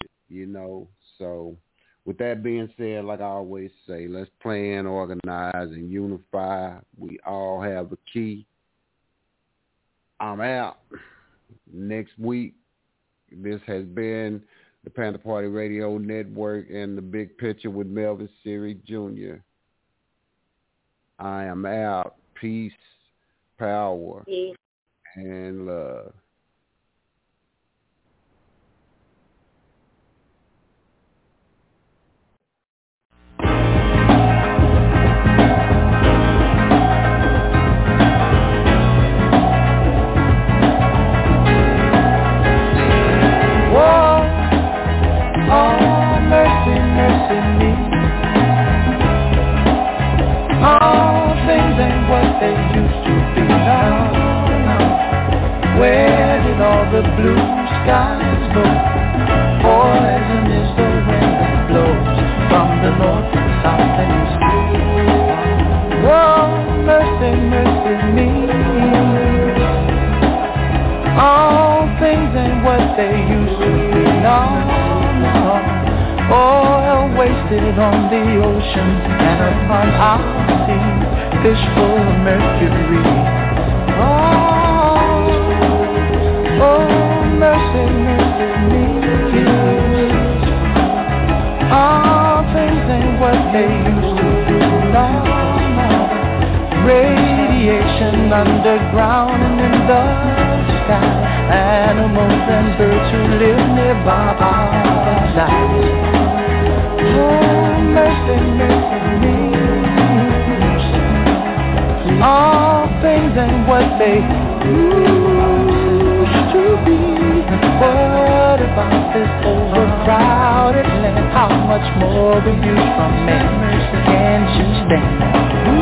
So with that being said, like I always say, let's plan, organize, and unify. We all have a key. I'm out. Next week, this has been the Panther Party Radio Network and the Big Picture with Melvin Siri Jr. I am out. Peace, power, and love. Where did all the blue skies go? Poison is the wind that blows from the north and south and east. Oh, mercy, mercy me. All things ain't what they used to be. No. Oil wasted on the ocean and upon our seas, fish full of mercury. Oh, mercy, mercy me. All things ain't what they used to be. No. Radiation underground and in the sky. Animals and birds who live nearby our sides. Oh, mercy, mercy me. All things ain't what they used to be. What about this overcrowded land? How much more abuse from men can you stand?